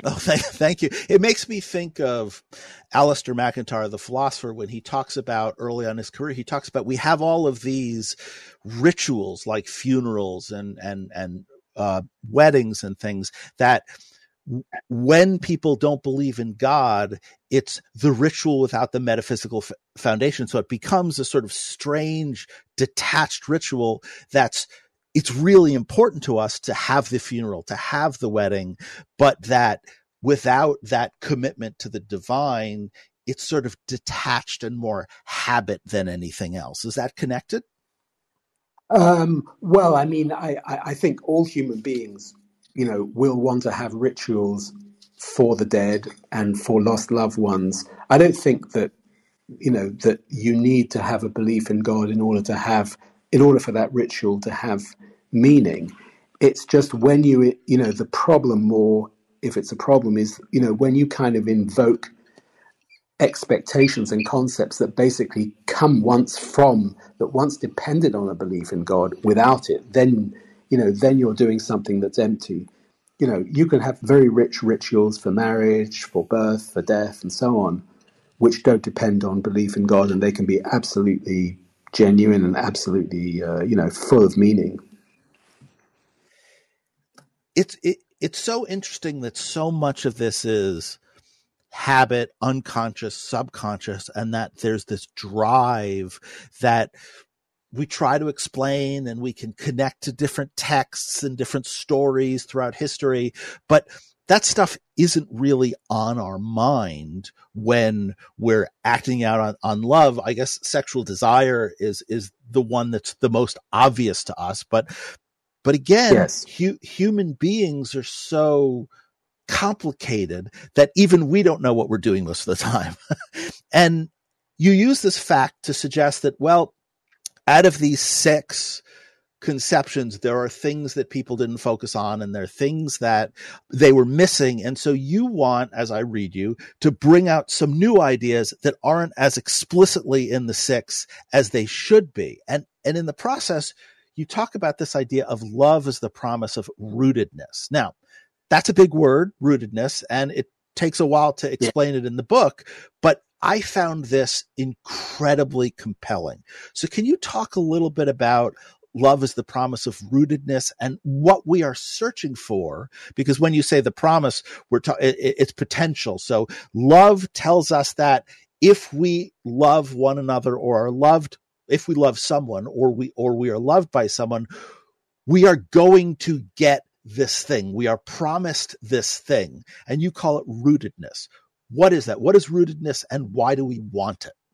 Oh, thank, thank you. It makes me think of Alistair McIntyre, the philosopher, when he talks about early on in his career, he talks about we have all of these rituals like funerals and, and, and, uh, weddings and things that when people don't believe in God, it's the ritual without the metaphysical f- foundation. So it becomes a sort of strange, detached ritual that's it's really important to us to have the funeral, to have the wedding, but that without that commitment to the divine, it's sort of detached and more habit than anything else. Is that connected? Um, well, I mean, I, I, I think all human beings, you know, will want to have rituals for the dead and for lost loved ones. I don't think that, you know, that you need to have a belief in God in order to have, in order for that ritual to have meaning. It's just when you, you know, the problem more, if it's a problem, is, you know, when you kind of invoke expectations and concepts that basically come once from, that once depended on a belief in God. Without it, then, you know, then you're doing something that's empty. You know, you can have very rich rituals for marriage, for birth, for death, and so on, which don't depend on belief in God, and they can be absolutely genuine and absolutely, uh, you know, full of meaning. It's it, it's so interesting that so much of this is habit, unconscious, subconscious, and that there's this drive that we try to explain and we can connect to different texts and different stories throughout history, but that stuff isn't really on our mind when we're acting out on, on love. I guess sexual desire is, is the one that's the most obvious to us. But, but again, Yes. hu- human beings are so complicated that even we don't know what we're doing most of the time. And you use this fact to suggest that, well, out of these six conceptions, there are things that people didn't focus on and there are things that they were missing. And so you want, as I read you, to bring out some new ideas that aren't as explicitly in the six as they should be. And, and in the process, you talk about this idea of love as the promise of rootedness. Now, that's a big word, rootedness, and it takes a while to explain yeah. it in the book, but I found this incredibly compelling. So can you talk a little bit about love as the promise of rootedness and what we are searching for? Because when you say the promise, we're ta- it, it's potential. So love tells us that if we love one another or are loved, if we love someone or we or we are loved by someone, we are going to get this thing. We are promised this thing. And you call it rootedness. What is that? What is rootedness and why do we want it?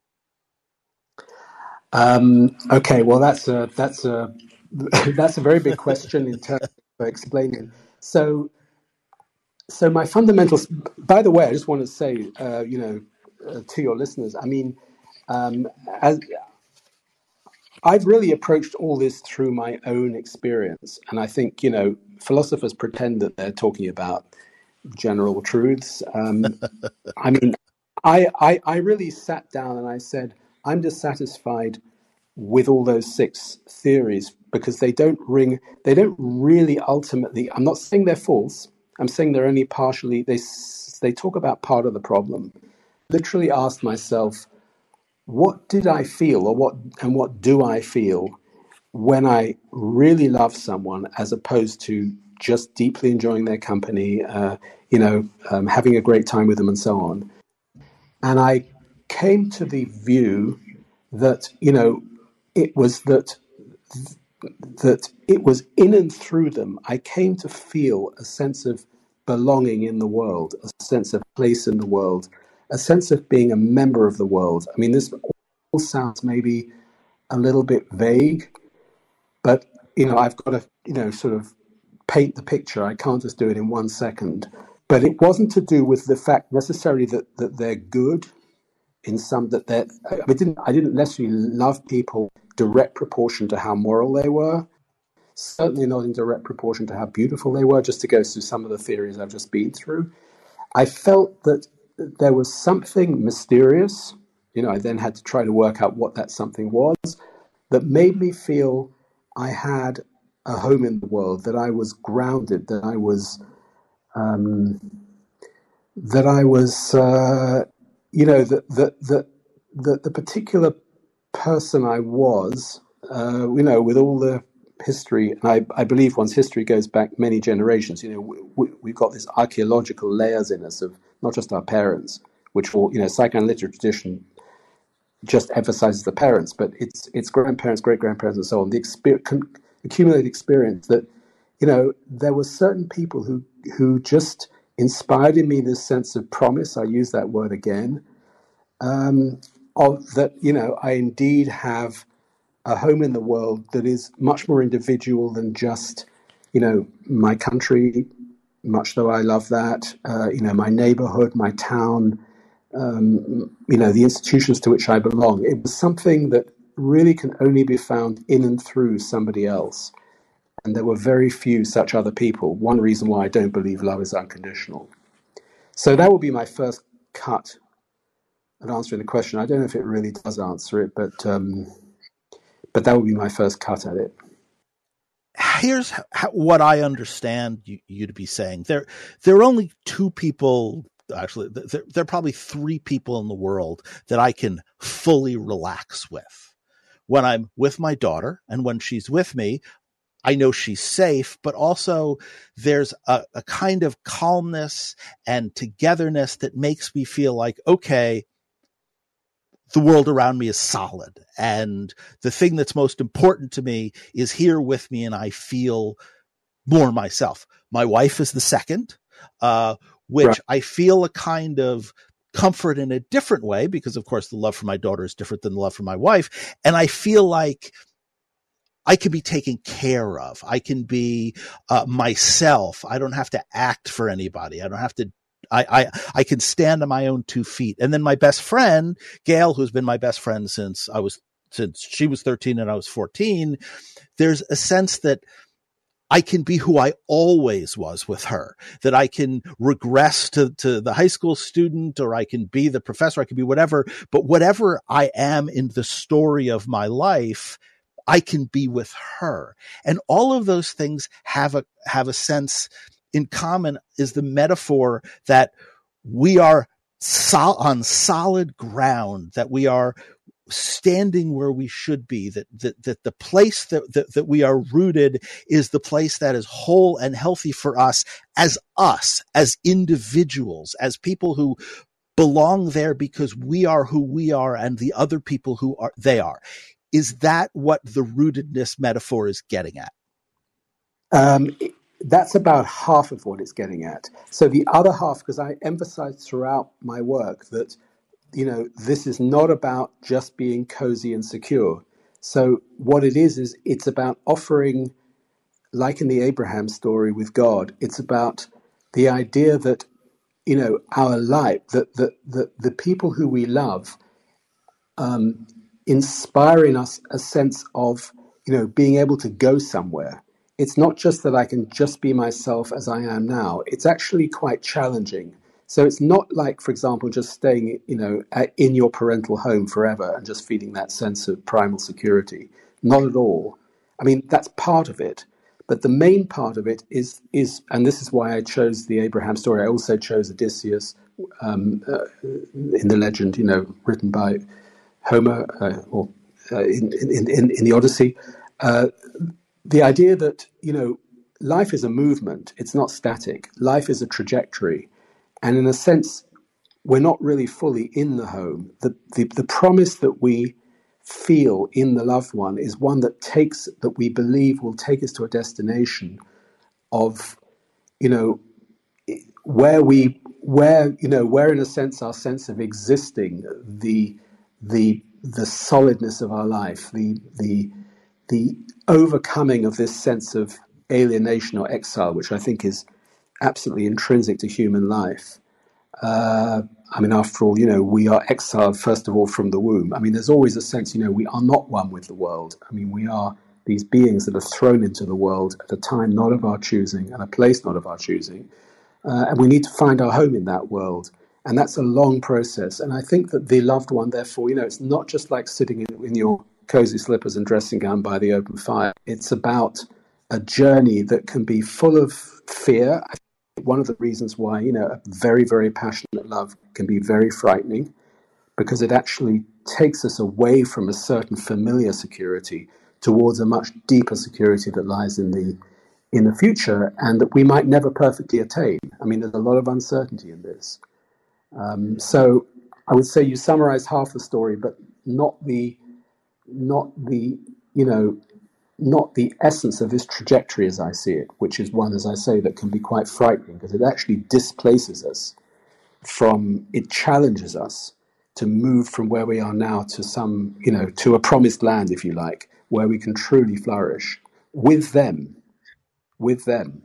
Um, okay, well, that's a that's a that's a very big question in terms of explaining. So, so my fundamentals. By the way, I just want to say, uh, you know, uh, to your listeners, I mean, um, as I've really approached all this through my own experience, and I think, you know, philosophers pretend that they're talking about general truths. Um, I mean, I, I I really sat down and I said, I'm dissatisfied with all those six theories because they don't ring, they don't really ultimately, I'm not saying they're false, I'm saying they're only partially, they they talk about part of the problem. Literally asked myself, what did I feel or what and what do I feel when I really love someone as opposed to just deeply enjoying their company, uh, you know, um, having a great time with them and so on. And I came to the view that, you know, it was that that it was in and through them I came to feel a sense of belonging in the world, a sense of place in the world, a sense of being a member of the world. I mean, this all sounds maybe a little bit vague, but, you know, I've got to, you know, sort of paint the picture. I can't just do it in one second. But it wasn't to do with the fact necessarily that, that they're good in some, that they're, I didn't, I didn't necessarily love people direct proportion to how moral they were. Certainly not in direct proportion to how beautiful they were, just to go through some of the theories I've just been through. I felt that there was something mysterious, you know, I then had to try to work out what that something was, that made me feel I had a home in the world, that I was grounded, that I was, um, that I was, uh, you know, that that that the, the particular person I was, uh, you know, with all the history, and I, I believe one's history goes back many generations. You know, we, we've got this archaeological layers in us of not just our parents, which, for, you know, psychoanalytic tradition just emphasizes the parents, but it's it's grandparents, great grandparents, and so on. The experience, accumulated experience that, you know, there were certain people who who just inspired in me this sense of promise. I use that word again. Um, of that, you know, I indeed have a home in the world that is much more individual than just, you know, my country, much though I love that, uh, you know, my neighborhood, my town, um, you know, the institutions to which I belong. It was something that really can only be found in and through somebody else. And there were very few such other people. One reason why I don't believe love is unconditional. So that would be my first cut at answering the question. I don't know if it really does answer it, but um, but that would be my first cut at it. Here's how, what I understand you, you to be saying. There, there are only two people, actually, there, there are probably three people in the world that I can fully relax with. When I'm with my daughter and when she's with me, I know she's safe, but also there's a, a kind of calmness and togetherness that makes me feel like, okay, the world around me is solid. And the thing that's most important to me is here with me, and I feel more myself. My wife is the second, uh, which right. I feel a kind of comfort in a different way, because of course the love for my daughter is different than the love for my wife. And I feel like I can be taken care of. I can be uh, myself. I don't have to act for anybody. I don't have to I, I, I can stand on my own two feet. And then my best friend, Gail, who's been my best friend since I was, since she was thirteen and I was fourteen, there's a sense that I can be who I always was with her, that I can regress to, to the high school student, or I can be the professor, I can be whatever, but whatever I am in the story of my life, I can be with her. And all of those things have a, have a sense in common, is the metaphor that we are sol- on solid ground, that we are standing where we should be, that that, that the place that, that, that we are rooted is the place that is whole and healthy for us as us, as individuals, as people who belong there because we are who we are and the other people who are they are. Is that what the rootedness metaphor is getting at? Um, That's about half of what it's getting at. So the other half, because I emphasize throughout my work that, you know, this is not about just being cozy and secure. So what it is, is it's about offering, like in the Abraham story with God, it's about the idea that, you know, our life, that the, the, the people who we love, um, inspire in us a sense of, you know, being able to go somewhere. It's not just that I can just be myself as I am now. It's actually quite challenging. So it's not like, for example, just staying, you know, in your parental home forever and just feeling that sense of primal security. Not at all. I mean, that's part of it. But the main part of it is, is and this is why I chose the Abraham story. I also chose Odysseus um, uh, in the legend, you know, written by Homer uh, or uh, in, in, in, in the Odyssey. Uh, The idea that, you know, life is a movement, it's not static. Life is a trajectory. And in a sense, we're not really fully in the home. The, the, the promise that we feel in the loved one is one that takes, that we believe will take us to a destination of, you know, where we, where, you know, where in a sense our sense of existing, the, the, the solidness of our life, the, the, the overcoming of this sense of alienation or exile, which I think is absolutely intrinsic to human life. Uh, I mean, after all, you know, we are exiled, first of all, from the womb. I mean, there's always a sense, you know, we are not one with the world. I mean, we are these beings that are thrown into the world at a time not of our choosing and a place not of our choosing. Uh, and we need to find our home in that world. And that's a long process. And I think that the loved one, therefore, you know, it's not just like sitting in, in your cozy slippers and dressing gown by the open fire. It's about a journey that can be full of fear. one of the reasons why, you know, a very, very passionate love can be very frightening, because it actually takes us away from a certain familiar security towards a much deeper security that lies in the in the future, and that we might never perfectly attain. I mean, there's a lot of uncertainty in this. Um, so I would say you summarize half the story, but not the, not the, you know, not the essence of this trajectory as I see it, which is one, as I say, that can be quite frightening, because it actually displaces us from, it challenges us to move from where we are now to some, you know, to a promised land, if you like, where we can truly flourish with them, with them.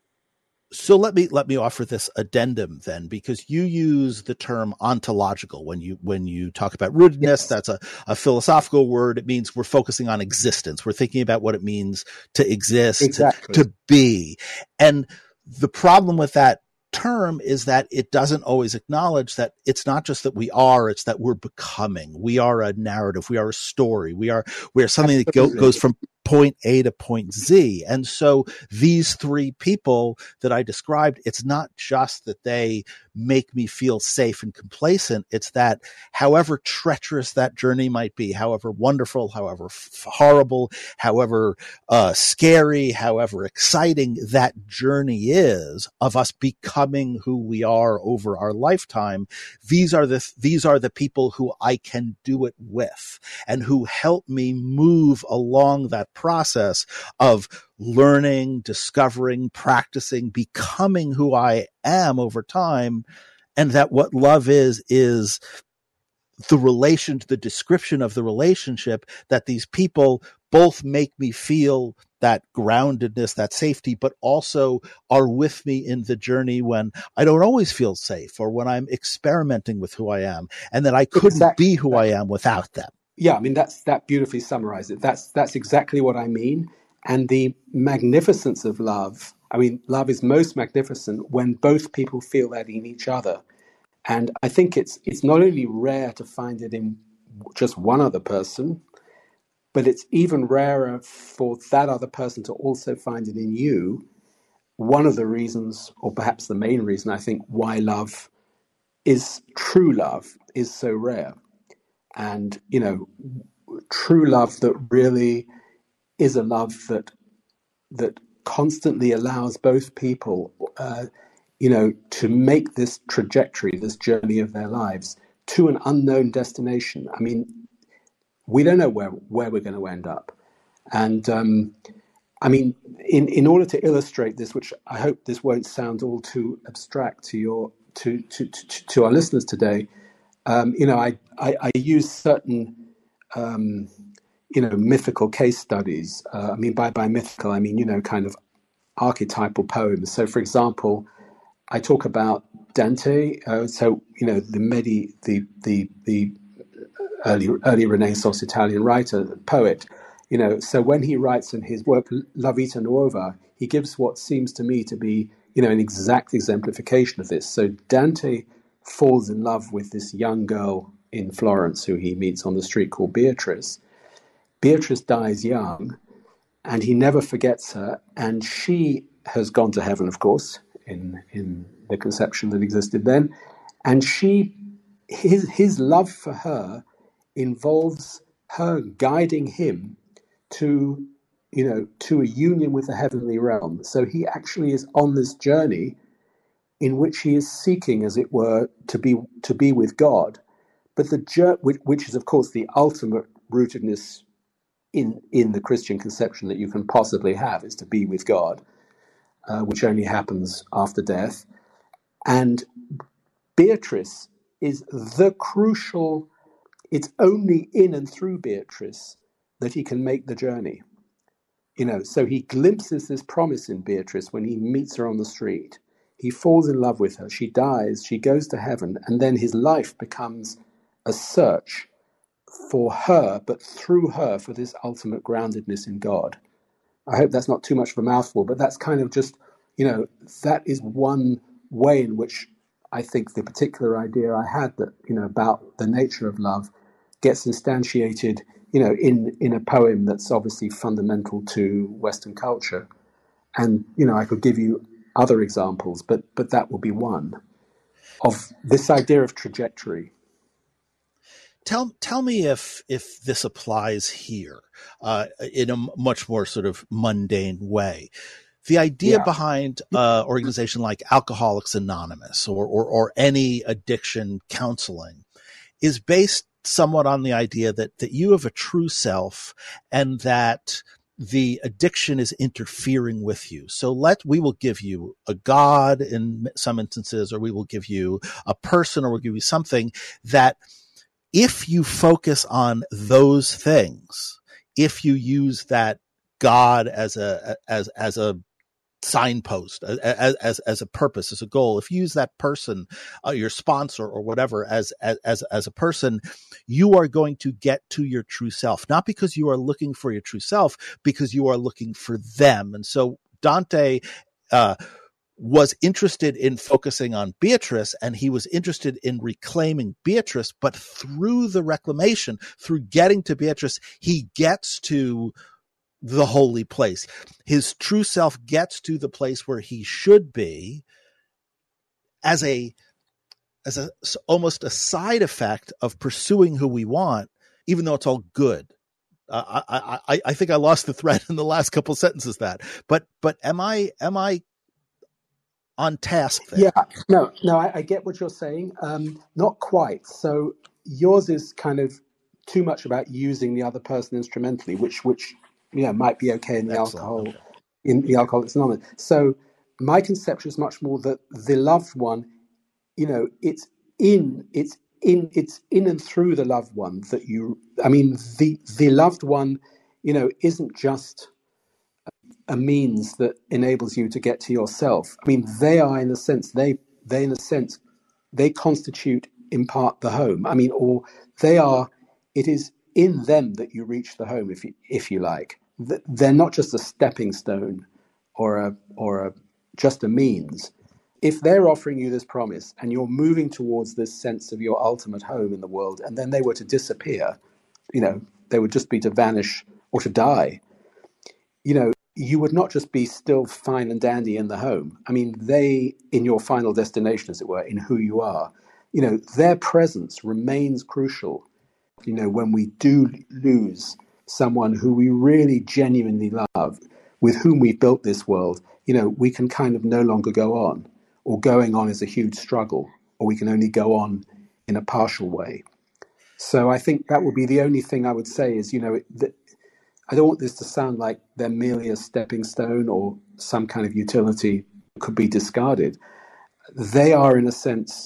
So let me let me offer this addendum then, because you use the term ontological when you when you talk about rootedness. Yes. That's a, a philosophical word. It means we're focusing on existence. We're thinking about what it means to exist, exactly. to, to be. And the problem with that term is that it doesn't always acknowledge that it's not just that we are, it's that we're becoming. We are a narrative. We are a story. We are we are something Absolutely. that go, goes from point A to point Z. And so these three people that I described, it's not just that they make me feel safe and complacent. It's that however treacherous that journey might be, however wonderful, however f- horrible, however uh, scary, however exciting that journey is of us becoming who we are over our lifetime, these are the, these are the people who I can do it with and who help me move along that process of learning, discovering, practicing, becoming who I am over time. And that what love is, is the relation, the description of the relationship that these people both make me feel that groundedness, that safety, but also are with me in the journey when I don't always feel safe or when I'm experimenting with who I am, and that I couldn't exactly. be who I am without them. Yeah, I mean, that's that beautifully summarized it. That's that's exactly what I mean. And the magnificence of love, I mean, love is most magnificent when both people feel that in each other. And I think it's it's not only rare to find it in just one other person, but it's even rarer for that other person to also find it in you. One of the reasons, or perhaps the main reason, I think, why love is true love is so rare. And, you know, true love that really is a love that that constantly allows both people, uh, you know, to make this trajectory, this journey of their lives to an unknown destination. I mean, we don't know where, where we're going to end up. And, um, I mean, in, in order to illustrate this, which I hope this won't sound all too abstract to your to to, to, to our listeners today, um, you know, I, I, I use certain um, you know, mythical case studies. Uh, I mean, by, by mythical, I mean, you know, kind of archetypal poems. So, for example, I talk about Dante. Uh, so, you know, the Medi, the the the early early Renaissance Italian writer, poet. You know, so when he writes in his work La Vita Nuova, he gives what seems to me to be, you know, an exact exemplification of this. So Dante falls in love with this young girl in Florence who he meets on the street called Beatrice. Beatrice dies young, and he never forgets her, and she has gone to heaven, of course, in in the conception that existed then, and she, his his love for her involves her guiding him to, you know, to a union with the heavenly realm. So he actually is on this journey in which he is seeking, as it were, to be to be with God, but the journey, which, which is, of course, the ultimate rootedness in in the Christian conception that you can possibly have, is to be with God, uh, which only happens after death. And Beatrice is the crucial, it's only in and through Beatrice that he can make the journey. You know, so he glimpses this promise in Beatrice when he meets her on the street. He falls in love with her, she dies, she goes to heaven, and then his life becomes a search for her, but through her, for this ultimate groundedness in God. I hope that's not too much of a mouthful, but that's kind of just, you know, that is one way in which I think the particular idea I had that, you know, about the nature of love gets instantiated, you know, in, in a poem that's obviously fundamental to Western culture. And, you know, I could give you other examples, but but that would be one of this idea of trajectory. Tell tell me if if this applies here uh, in a much more sort of mundane way. The idea yeah. behind an organization like Alcoholics Anonymous or, or or any addiction counseling is based somewhat on the idea that that you have a true self and that the addiction is interfering with you. So let, we will give you a God in some instances, or we will give you a person, or we'll give you something that if you focus on those things, if you use that God as a, as, as a signpost, as, as, as a purpose, as a goal, if you use that person, uh, your sponsor or whatever, as, as, as a person, you are going to get to your true self, not because you are looking for your true self, because you are looking for them. And so Dante, uh, was interested in focusing on Beatrice, and he was interested in reclaiming Beatrice, but through the reclamation, through getting to Beatrice, he gets to the holy place. His true self gets to the place where he should be as a, as a, almost a side effect of pursuing who we want, even though it's all good. Uh, I, I, I think I lost the thread in the last couple sentences that, but, but am I, am I on task there? Yeah, no, no, I, I get what you're saying. Um, not quite. So yours is kind of too much about using the other person instrumentally, which, which, you know, might be okay in the Excellent. alcohol, okay. in the Alcoholics Anonymous. So my conception is much more that the loved one, you know, it's in, it's in, it's in and through the loved one that you, I mean, the, the loved one, you know, isn't just a means that enables you to get to yourself. I mean, they are in a sense, they, they in a sense, they constitute in part the home. I mean, or they are, it is in them that you reach the home, if you, if you like. They're not just a stepping stone or a, or a, just a means. If they're offering you this promise and you're moving towards this sense of your ultimate home in the world, and then they were to disappear, you know, they would just be to vanish or to die, you know, you would not just be still fine and dandy in the home. I mean, they, in your final destination, as it were, in who you are, you know, their presence remains crucial. You know, when we do lose someone who we really genuinely love, with whom we've built this world, you know, we can kind of no longer go on, or going on is a huge struggle, or we can only go on in a partial way. So I think that would be the only thing I would say is, you know, that I don't want this to sound like they're merely a stepping stone or some kind of utility could be discarded. They are, in a sense,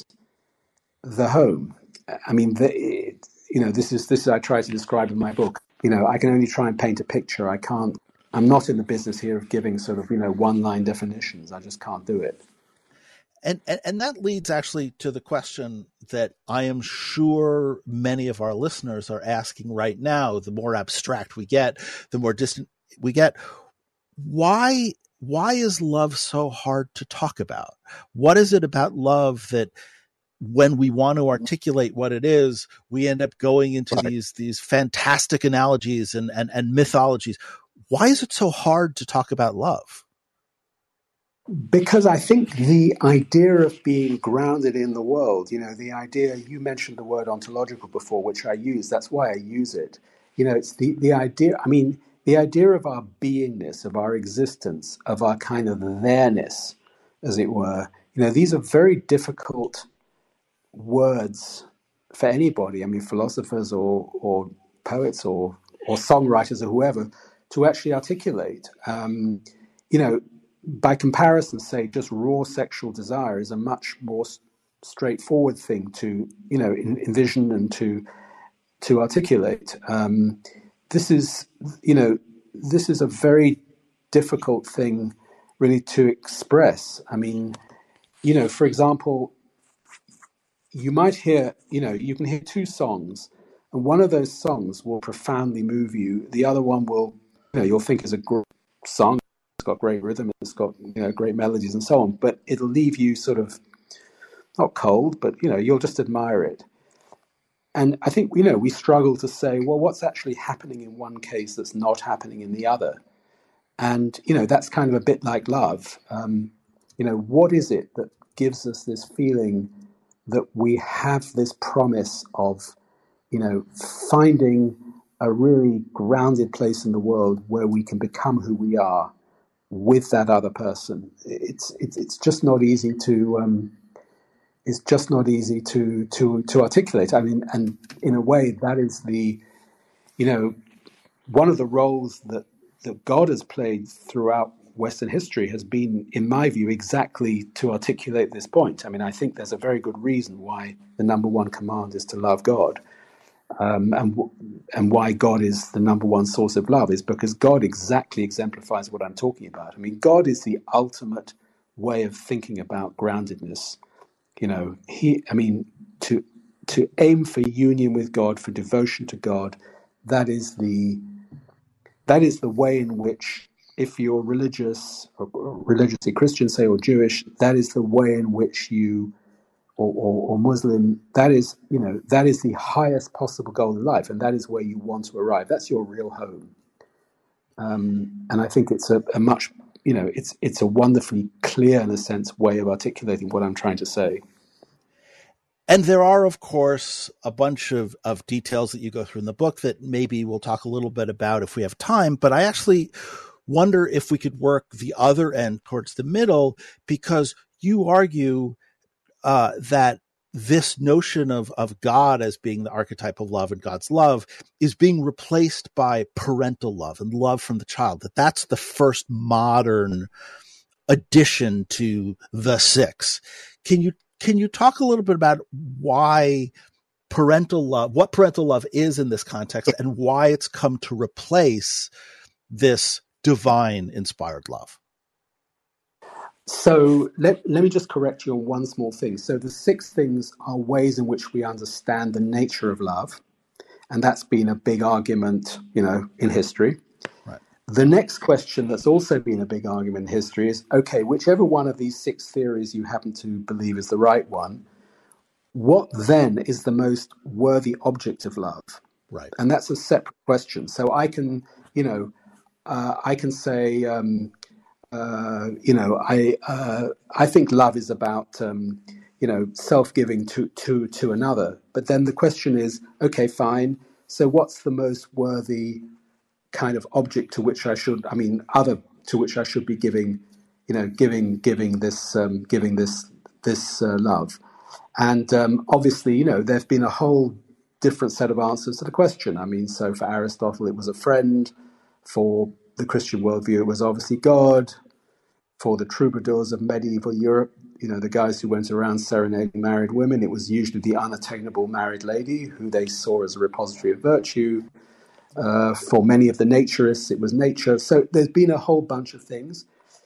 the home. I mean, they, you know, this is this is I try to describe in my book. You know, I can only try and paint a picture. I can't. I'm not in the business here of giving sort of, you know, one-line definitions. I just can't do it. And, and and that leads actually to the question that I am sure many of our listeners are asking right now. The more abstract we get, the more distant we get. Why why is love so hard to talk about? What is it about love that when we want to articulate what it is, we end up going into right. these these fantastic analogies and, and, and mythologies? Why is it so hard to talk about love? Because I think the idea of being grounded in the world, you know, the idea, you mentioned the word ontological before, which I use, that's why I use it. You know, it's the, the idea, I mean, the idea of our beingness, of our existence, of our kind of there-ness, as it were, you know, these are very difficult words for anybody, I mean, philosophers or, or poets or, or songwriters or whoever, to actually articulate. Um, you know, by comparison, say, just raw sexual desire is a much more s- straightforward thing to, you know, in, envision and to to articulate. Um, this is, you know, this is a very difficult thing, really, to express. I mean, you know, for example, you might hear, you know, you can hear two songs, and one of those songs will profoundly move you. The other one will, you know, you'll think is a great song. It's got great rhythm, it's got, you know, great melodies and so on, but it'll leave you sort of not cold, but, you know, you'll just admire it. And I think, you know, we struggle to say, well, what's actually happening in one case that's not happening in the other? And, you know, that's kind of a bit like love. Um, You know, what is it that gives us this feeling that we have this promise of, you know, finding a really grounded place in the world where we can become who we are with that other person? It's it's it's just not easy to um, it's just not easy to to to articulate. I mean, and in a way, that is the, you know, one of the roles that that God has played throughout Western history has been, in my view, exactly to articulate this point. I mean, I think there's a very good reason why the number one command is to love God. Um, and and why God is the number one source of love is because God exactly exemplifies what I'm talking about. I mean, God is the ultimate way of thinking about groundedness. You know, he. I mean, to to aim for union with God, for devotion to God, that is the that is the way in which, if you're religious, or religiously Christian, say, or Jewish, that is the way in which you. Or, or, or Muslim, that is, you know, that is the highest possible goal in life, and that is where you want to arrive. That's your real home. Um, and I think it's a, a much, you know, it's it's a wonderfully clear, in a sense, way of articulating what I'm trying to say. And there are, of course, a bunch of, of details that you go through in the book that maybe we'll talk a little bit about if we have time. But I actually wonder if we could work the other end towards the middle, because you argue Uh, that this notion of, of God as being the archetype of love and God's love is being replaced by parental love and love from the child, that that's the first modern addition to the six. Can you, can you talk a little bit about why parental love, what parental love is in this context, and why it's come to replace this divine inspired love? So let, let me just correct you on one small thing. So the six things are ways in which we understand the nature of love. And that's been a big argument, you know, in history. Right. The next question that's also been a big argument in history is, okay, whichever one of these six theories you happen to believe is the right one, what then is the most worthy object of love? Right. And that's a separate question. So I can, you know, uh, I can say, um, Uh, you know, I uh, I think love is about um, you know, self-giving to to to another. But then the question is, okay, fine. So what's the most worthy kind of object to which I should, I mean, other to which I should be giving, you know, giving giving this um, giving this this uh, love? And um, obviously, you know, there's been a whole different set of answers to the question. I mean, so for Aristotle, it was a friend. For the Christian worldview, it was obviously God. For the troubadours of medieval Europe, you know, the guys who went around serenading married women, it was usually the unattainable married lady who they saw as a repository of virtue. Uh, for many of the naturists, it was nature. So there's been a whole bunch of things.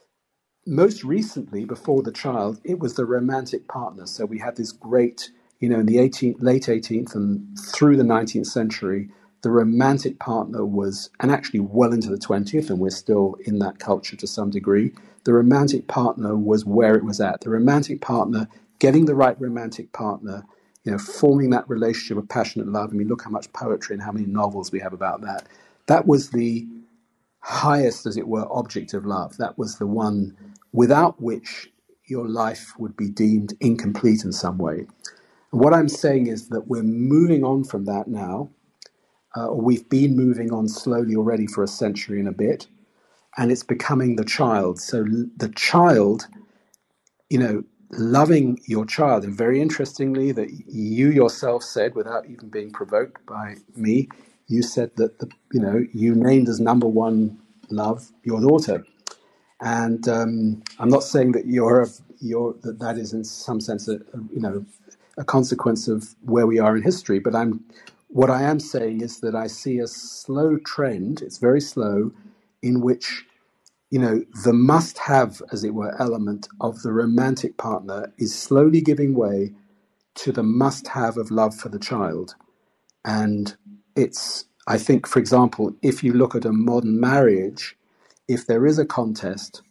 Most recently, before the child, it was the romantic partner. So we had this great, you know, in the eighteenth, late eighteenth and through the nineteenth century, the romantic partner was, and actually well into the twentieth, and we're still in that culture to some degree, the romantic partner was where it was at. The romantic partner, getting the right romantic partner, you know, forming that relationship of passionate love. I mean, look how much poetry and how many novels we have about that. That was the highest, as it were, object of love. That was the one without which your life would be deemed incomplete in some way. And what I'm saying is that we're moving on from that now. Uh, we've been moving on slowly already for a century and a bit, and it's becoming the child. So the child, you know, loving your child, and very interestingly, that you yourself said, without even being provoked by me, you said that the, you know, you named as number one love your daughter, and um, I'm not saying that you're you're that that is in some sense a, a you know a consequence of where we are in history, but I'm. What I am saying is that I see a slow trend, it's very slow, in which, you know, the must-have, as it were, element of the romantic partner is slowly giving way to the must-have of love for the child. And it's, I think, for example, if you look at a modern marriage, if there is a contest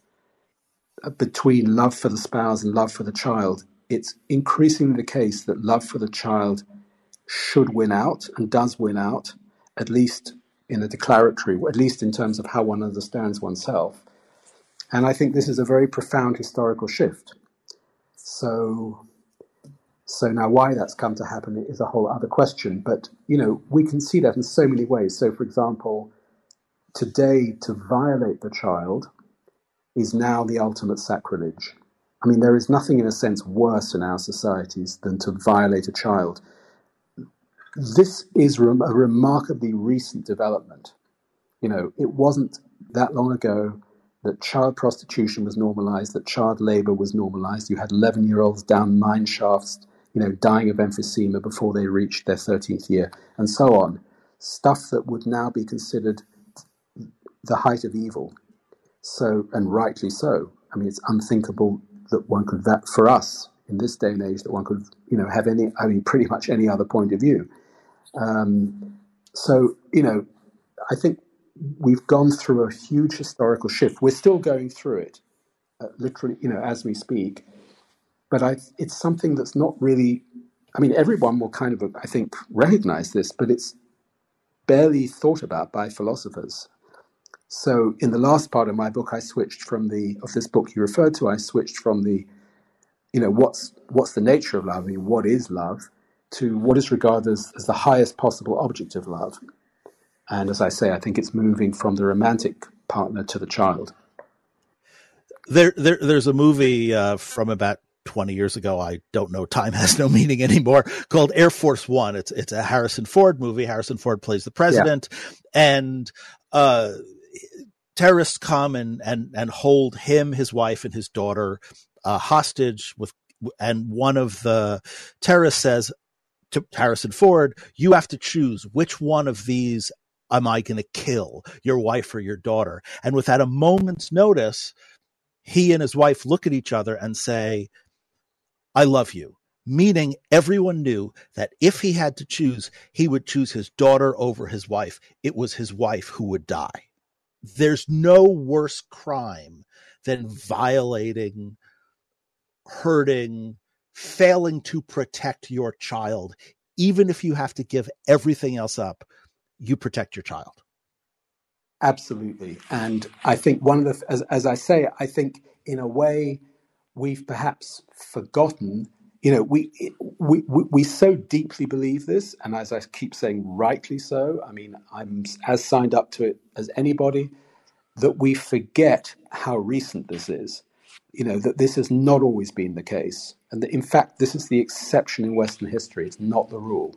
between love for the spouse and love for the child, it's increasingly the case that love for the child should win out and does win out, at least in a declaratory, at least in terms of how one understands oneself. And I think this is a very profound historical shift. So, so now why that's come to happen is a whole other question. But, you know, we can see that in so many ways. So, for example, today to violate the child is now the ultimate sacrilege. I mean, there is nothing in a sense worse in our societies than to violate a child. This is rem- a remarkably recent development. You know, it wasn't that long ago that child prostitution was normalized, that child labor was normalized. You had eleven-year-olds down mine shafts, you know, dying of emphysema before they reached their thirteenth year, and so on. Stuff that would now be considered the height of evil. So, and rightly so. I mean, it's unthinkable that one could, that for us in this day and age, that one could, you know, have any, I mean, pretty much any other point of view. Um, so, you know, I think we've gone through a huge historical shift. We're still going through it, uh, literally, you know, as we speak. But I, it's something that's not really, I mean, everyone will kind of, I think, recognize this, but it's barely thought about by philosophers. So in the last part of my book, I switched from the, of this book you referred to, I switched from the, you know, what's what's the nature of love, I mean, what is love, to what is regarded as, as the highest possible object of love. And as I say, I think it's moving from the romantic partner to the child. There, there there's a movie uh, from about twenty years ago. I don't know. Time has no meaning anymore. Called Air Force One. It's it's a Harrison Ford movie. Harrison Ford plays the president, yeah. and uh, terrorists come and, and and hold him, his wife, and his daughter uh, hostage. With and one of the terrorists says to Harrison Ford, "You have to choose which one of these am I going to kill, your wife or your daughter?" And without a moment's notice, he and his wife look at each other and say, "I love you," meaning everyone knew that if he had to choose, he would choose his daughter over his wife. It was his wife who would die. There's no worse crime than violating, hurting, failing to protect your child. Even if you have to give everything else up, you protect your child. Absolutely. And I think one of the, as, as I say, I think in a way we've perhaps forgotten, you know, we, we, we, we so deeply believe this. And as I keep saying, rightly so. I mean, I'm as signed up to it as anybody, that we forget how recent this is, you know, that this has not always been the case. And that in fact, this is the exception in Western history. It's not the rule.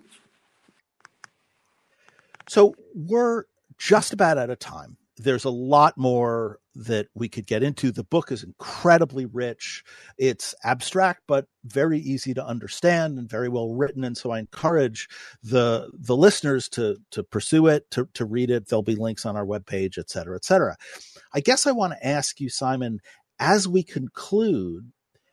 So we're just about out of time. There's a lot more that we could get into. The book is incredibly rich. It's abstract, but very easy to understand and very well written. And so I encourage the the listeners to to pursue it, to, to read it. There'll be links on our webpage, et cetera, et cetera. I guess I want to ask you, Simon, as we conclude,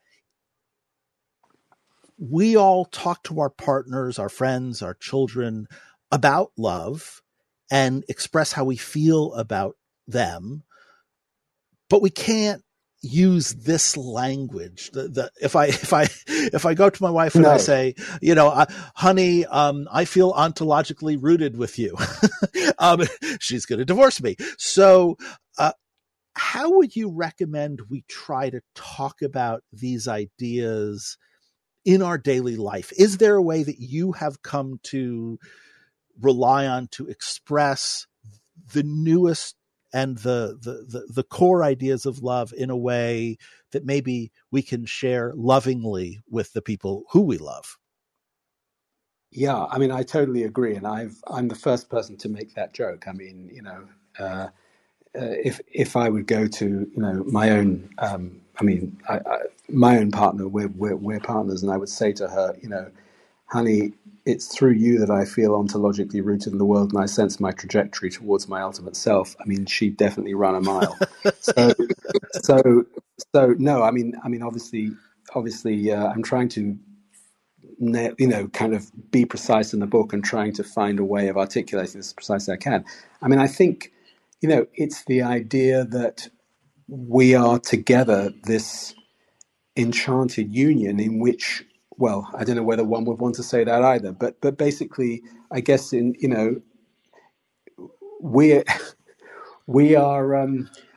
we all talk to our partners, our friends, our children about love and express how we feel about them, but we can't use this language. The, the, if I, if I, if I go to my wife and no. I say, you know, uh, honey, um, I feel ontologically rooted with you, um, she's going to divorce me. So, uh, how would you recommend we try to talk about these ideas in our daily life? Is there a way that you have come to rely on to express the newest and the, the, the, the core ideas of love in a way that maybe we can share lovingly with the people who we love? Yeah, I mean, I totally agree. And I've, I'm the first person to make that joke. I mean, you know, uh, uh, if, if I would go to, you know, my own, um, I mean, I, I, my own partner, we're, we're, we're partners. And I would say to her, you know, honey, it's through you that I feel ontologically rooted in the world, and I sense my trajectory towards my ultimate self. I mean, she'd definitely run a mile. so, so, so no. I mean, I mean, obviously, obviously, uh, I'm trying to, you know, kind of be precise in the book and trying to find a way of articulating this as precisely as I can. I mean, I think, you know, it's the idea that we are together, this enchanted union in which, well, I don't know whether one would want to say that either, but but basically, I guess in you know, we we are. Um,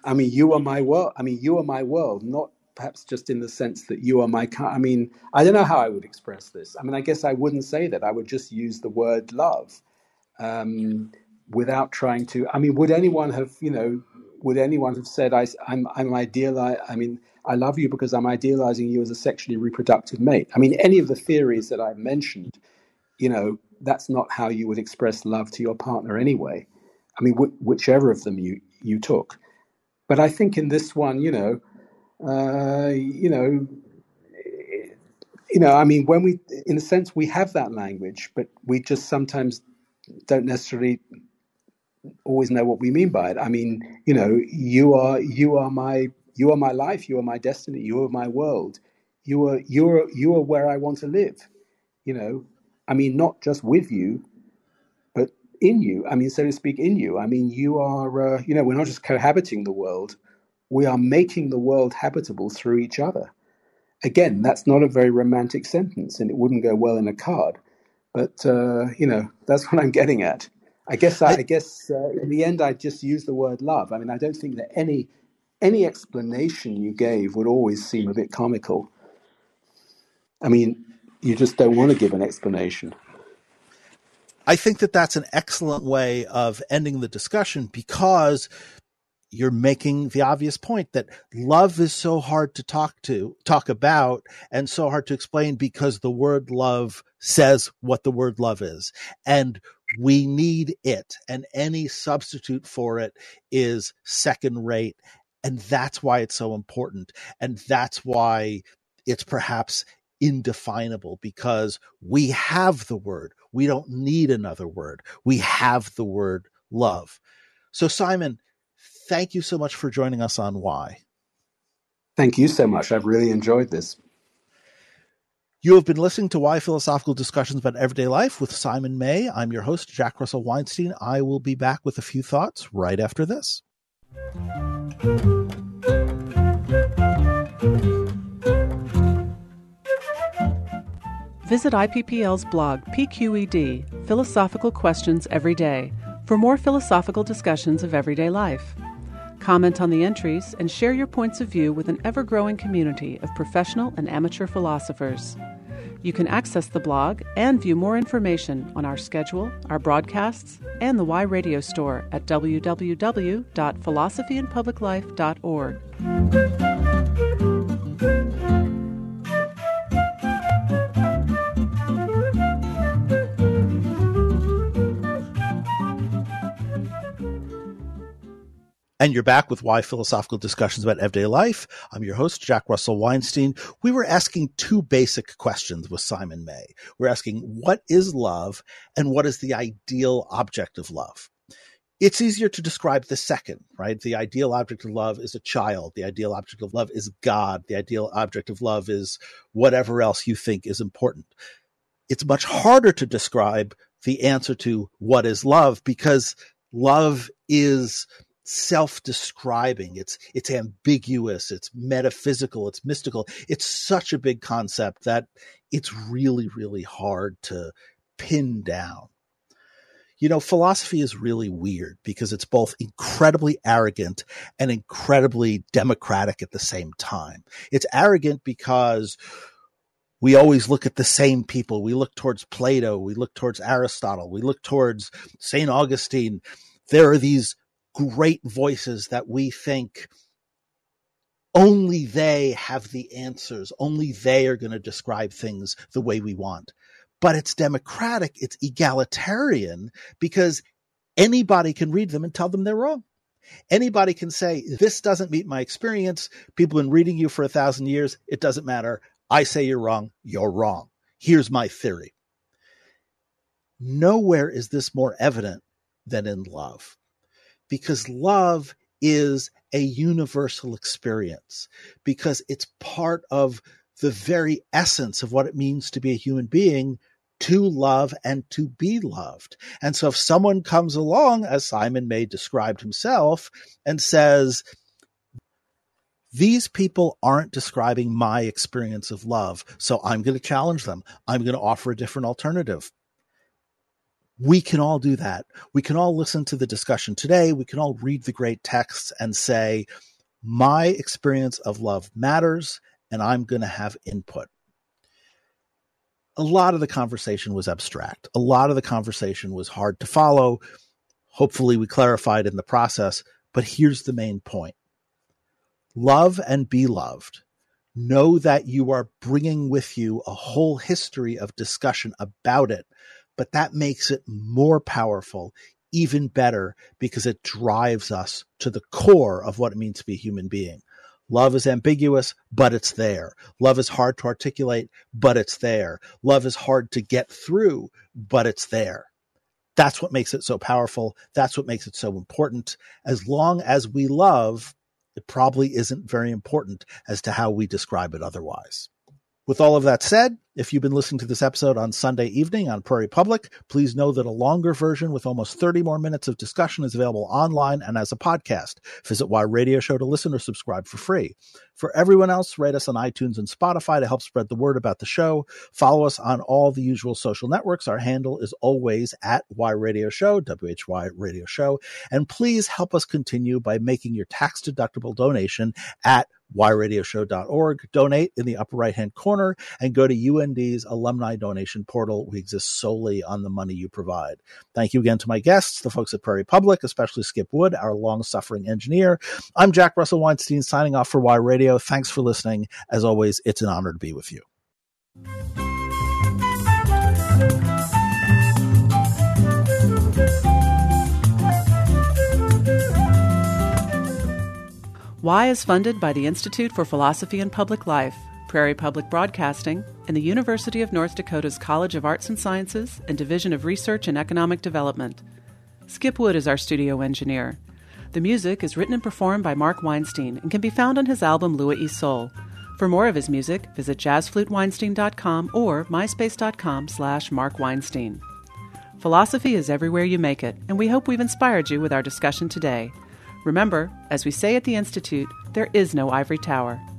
I mean, you are my world. I mean, you are my world, not perhaps just in the sense that you are my. I mean, I don't know how I would express this. I mean, I guess I wouldn't say that. I would just use the word love, um, without trying to. I mean, would anyone have, you know, would anyone have said, I, I'm, I'm ideali- I mean, I love you because I'm idealizing you as a sexually reproductive mate. I mean, any of the theories that I've mentioned, you know, that's not how you would express love to your partner anyway. I mean, wh- whichever of them you, you took. But I think in this one, you know, uh, you know, you know, I mean, when we, in a sense, we have that language, but we just sometimes don't necessarily always know what we mean by it. I mean, you know, you are, you are my, you are my life. You are my destiny. You are my world. You are, you are, you are where I want to live. You know, I mean, not just with you, but in you. I mean, so to speak, in you. I mean, you are, uh, you know, we're not just cohabiting the world. We are making the world habitable through each other. Again, that's not a very romantic sentence, and it wouldn't go well in a card. But uh, you know, that's what I'm getting at. I guess. I, I, I guess uh, in the end, I just use the word love. I mean, I don't think that any any explanation you gave would always seem a bit comical. I mean, you just don't want to give an explanation. I think that that's an excellent way of ending the discussion, because you're making the obvious point that love is so hard to talk to, talk about, and so hard to explain, because the word love says what the word love is. And we need it. And any substitute for it is second rate. And that's why it's so important. And that's why it's perhaps indefinable, because we have the word. We don't need another word. We have the word love. So, Simon, thank you so much for joining us on Why. Thank you so much. I've really enjoyed this. You have been listening to Why Philosophical Discussions About Everyday Life with Simon May. I'm your host, Jack Russell Weinstein. I will be back with a few thoughts right after this. Visit I P P L's blog, P Q E D, Philosophical Questions Every Day, for more philosophical discussions of everyday life. Comment on the entries and share your points of view with an ever-growing community of professional and amateur philosophers. You can access the blog and view more information on our schedule, our broadcasts, and the Y Radio store at w w w dot philosophy and public life dot org. And you're back with Why Philosophical Discussions About Everyday Life. I'm your host, Jack Russell Weinstein. We were asking two basic questions with Simon May. We're asking, what is love, and what is the ideal object of love? It's easier to describe the second, right? The ideal object of love is a child. The ideal object of love is God. The ideal object of love is whatever else you think is important. It's much harder to describe the answer to what is love, because love is self-describing. It's it's ambiguous. It's metaphysical. It's mystical. It's such a big concept that it's really, really hard to pin down. You know, philosophy is really weird because it's both incredibly arrogant and incredibly democratic at the same time. It's arrogant because we always look at the same people. We look towards Plato. We look towards Aristotle. We look towards Saint Augustine. There are these great voices that we think only they have the answers. Only they are going to describe things the way we want. But it's democratic. It's egalitarian, because anybody can read them and tell them they're wrong. Anybody can say, this doesn't meet my experience. People have been reading you for a thousand years. It doesn't matter. I say you're wrong. You're wrong. Here's my theory. Nowhere is this more evident than in love, because love is a universal experience, because it's part of the very essence of what it means to be a human being, to love and to be loved. And so if someone comes along, as Simon May described himself, and says, these people aren't describing my experience of love, so I'm going to challenge them. I'm going to offer a different alternative. We can all do that. We can all listen to the discussion today. We can all read the great texts and say, my experience of love matters, and I'm going to have input. A lot of the conversation was abstract. A lot of the conversation was hard to follow. Hopefully we clarified in the process, but here's the main point. Love and be loved. Know that you are bringing with you a whole history of discussion about it, but that makes it more powerful, even better, because it drives us to the core of what it means to be a human being. Love is ambiguous, but it's there. Love is hard to articulate, but it's there. Love is hard to get through, but it's there. That's what makes it so powerful. That's what makes it so important. As long as we love, it probably isn't very important as to how we describe it otherwise. With all of that said, if you've been listening to this episode on Sunday evening on Prairie Public, please know that a longer version with almost thirty more minutes of discussion is available online and as a podcast. Visit Why Radio Show to listen or subscribe for free. For everyone else, rate us on iTunes and Spotify to help spread the word about the show. Follow us on all the usual social networks. Our handle is always at Why Radio Show, W H Y Radio Show. And please help us continue by making your tax-deductible donation at why radio show dot org. Donate in the upper right-hand corner and go to U N D's alumni donation portal. We exist solely on the money you provide. Thank you again to my guests, the folks at Prairie Public, especially Skip Wood, our long-suffering engineer. I'm Jack Russell Weinstein, signing off for Why Radio. Thanks for listening. As always, it's an honor to be with you. Why is funded by the Institute for Philosophy and Public Life, Prairie Public Broadcasting, and the University of North Dakota's College of Arts and Sciences and Division of Research and Economic Development. Skip Wood is our studio engineer. The music is written and performed by Mark Weinstein and can be found on his album Lua y Sol. For more of his music, visit jazz flute weinstein dot com or myspace dot com slash Mark Weinstein. Philosophy is everywhere you make it, and we hope we've inspired you with our discussion today. Remember, as we say at the Institute, there is no ivory tower.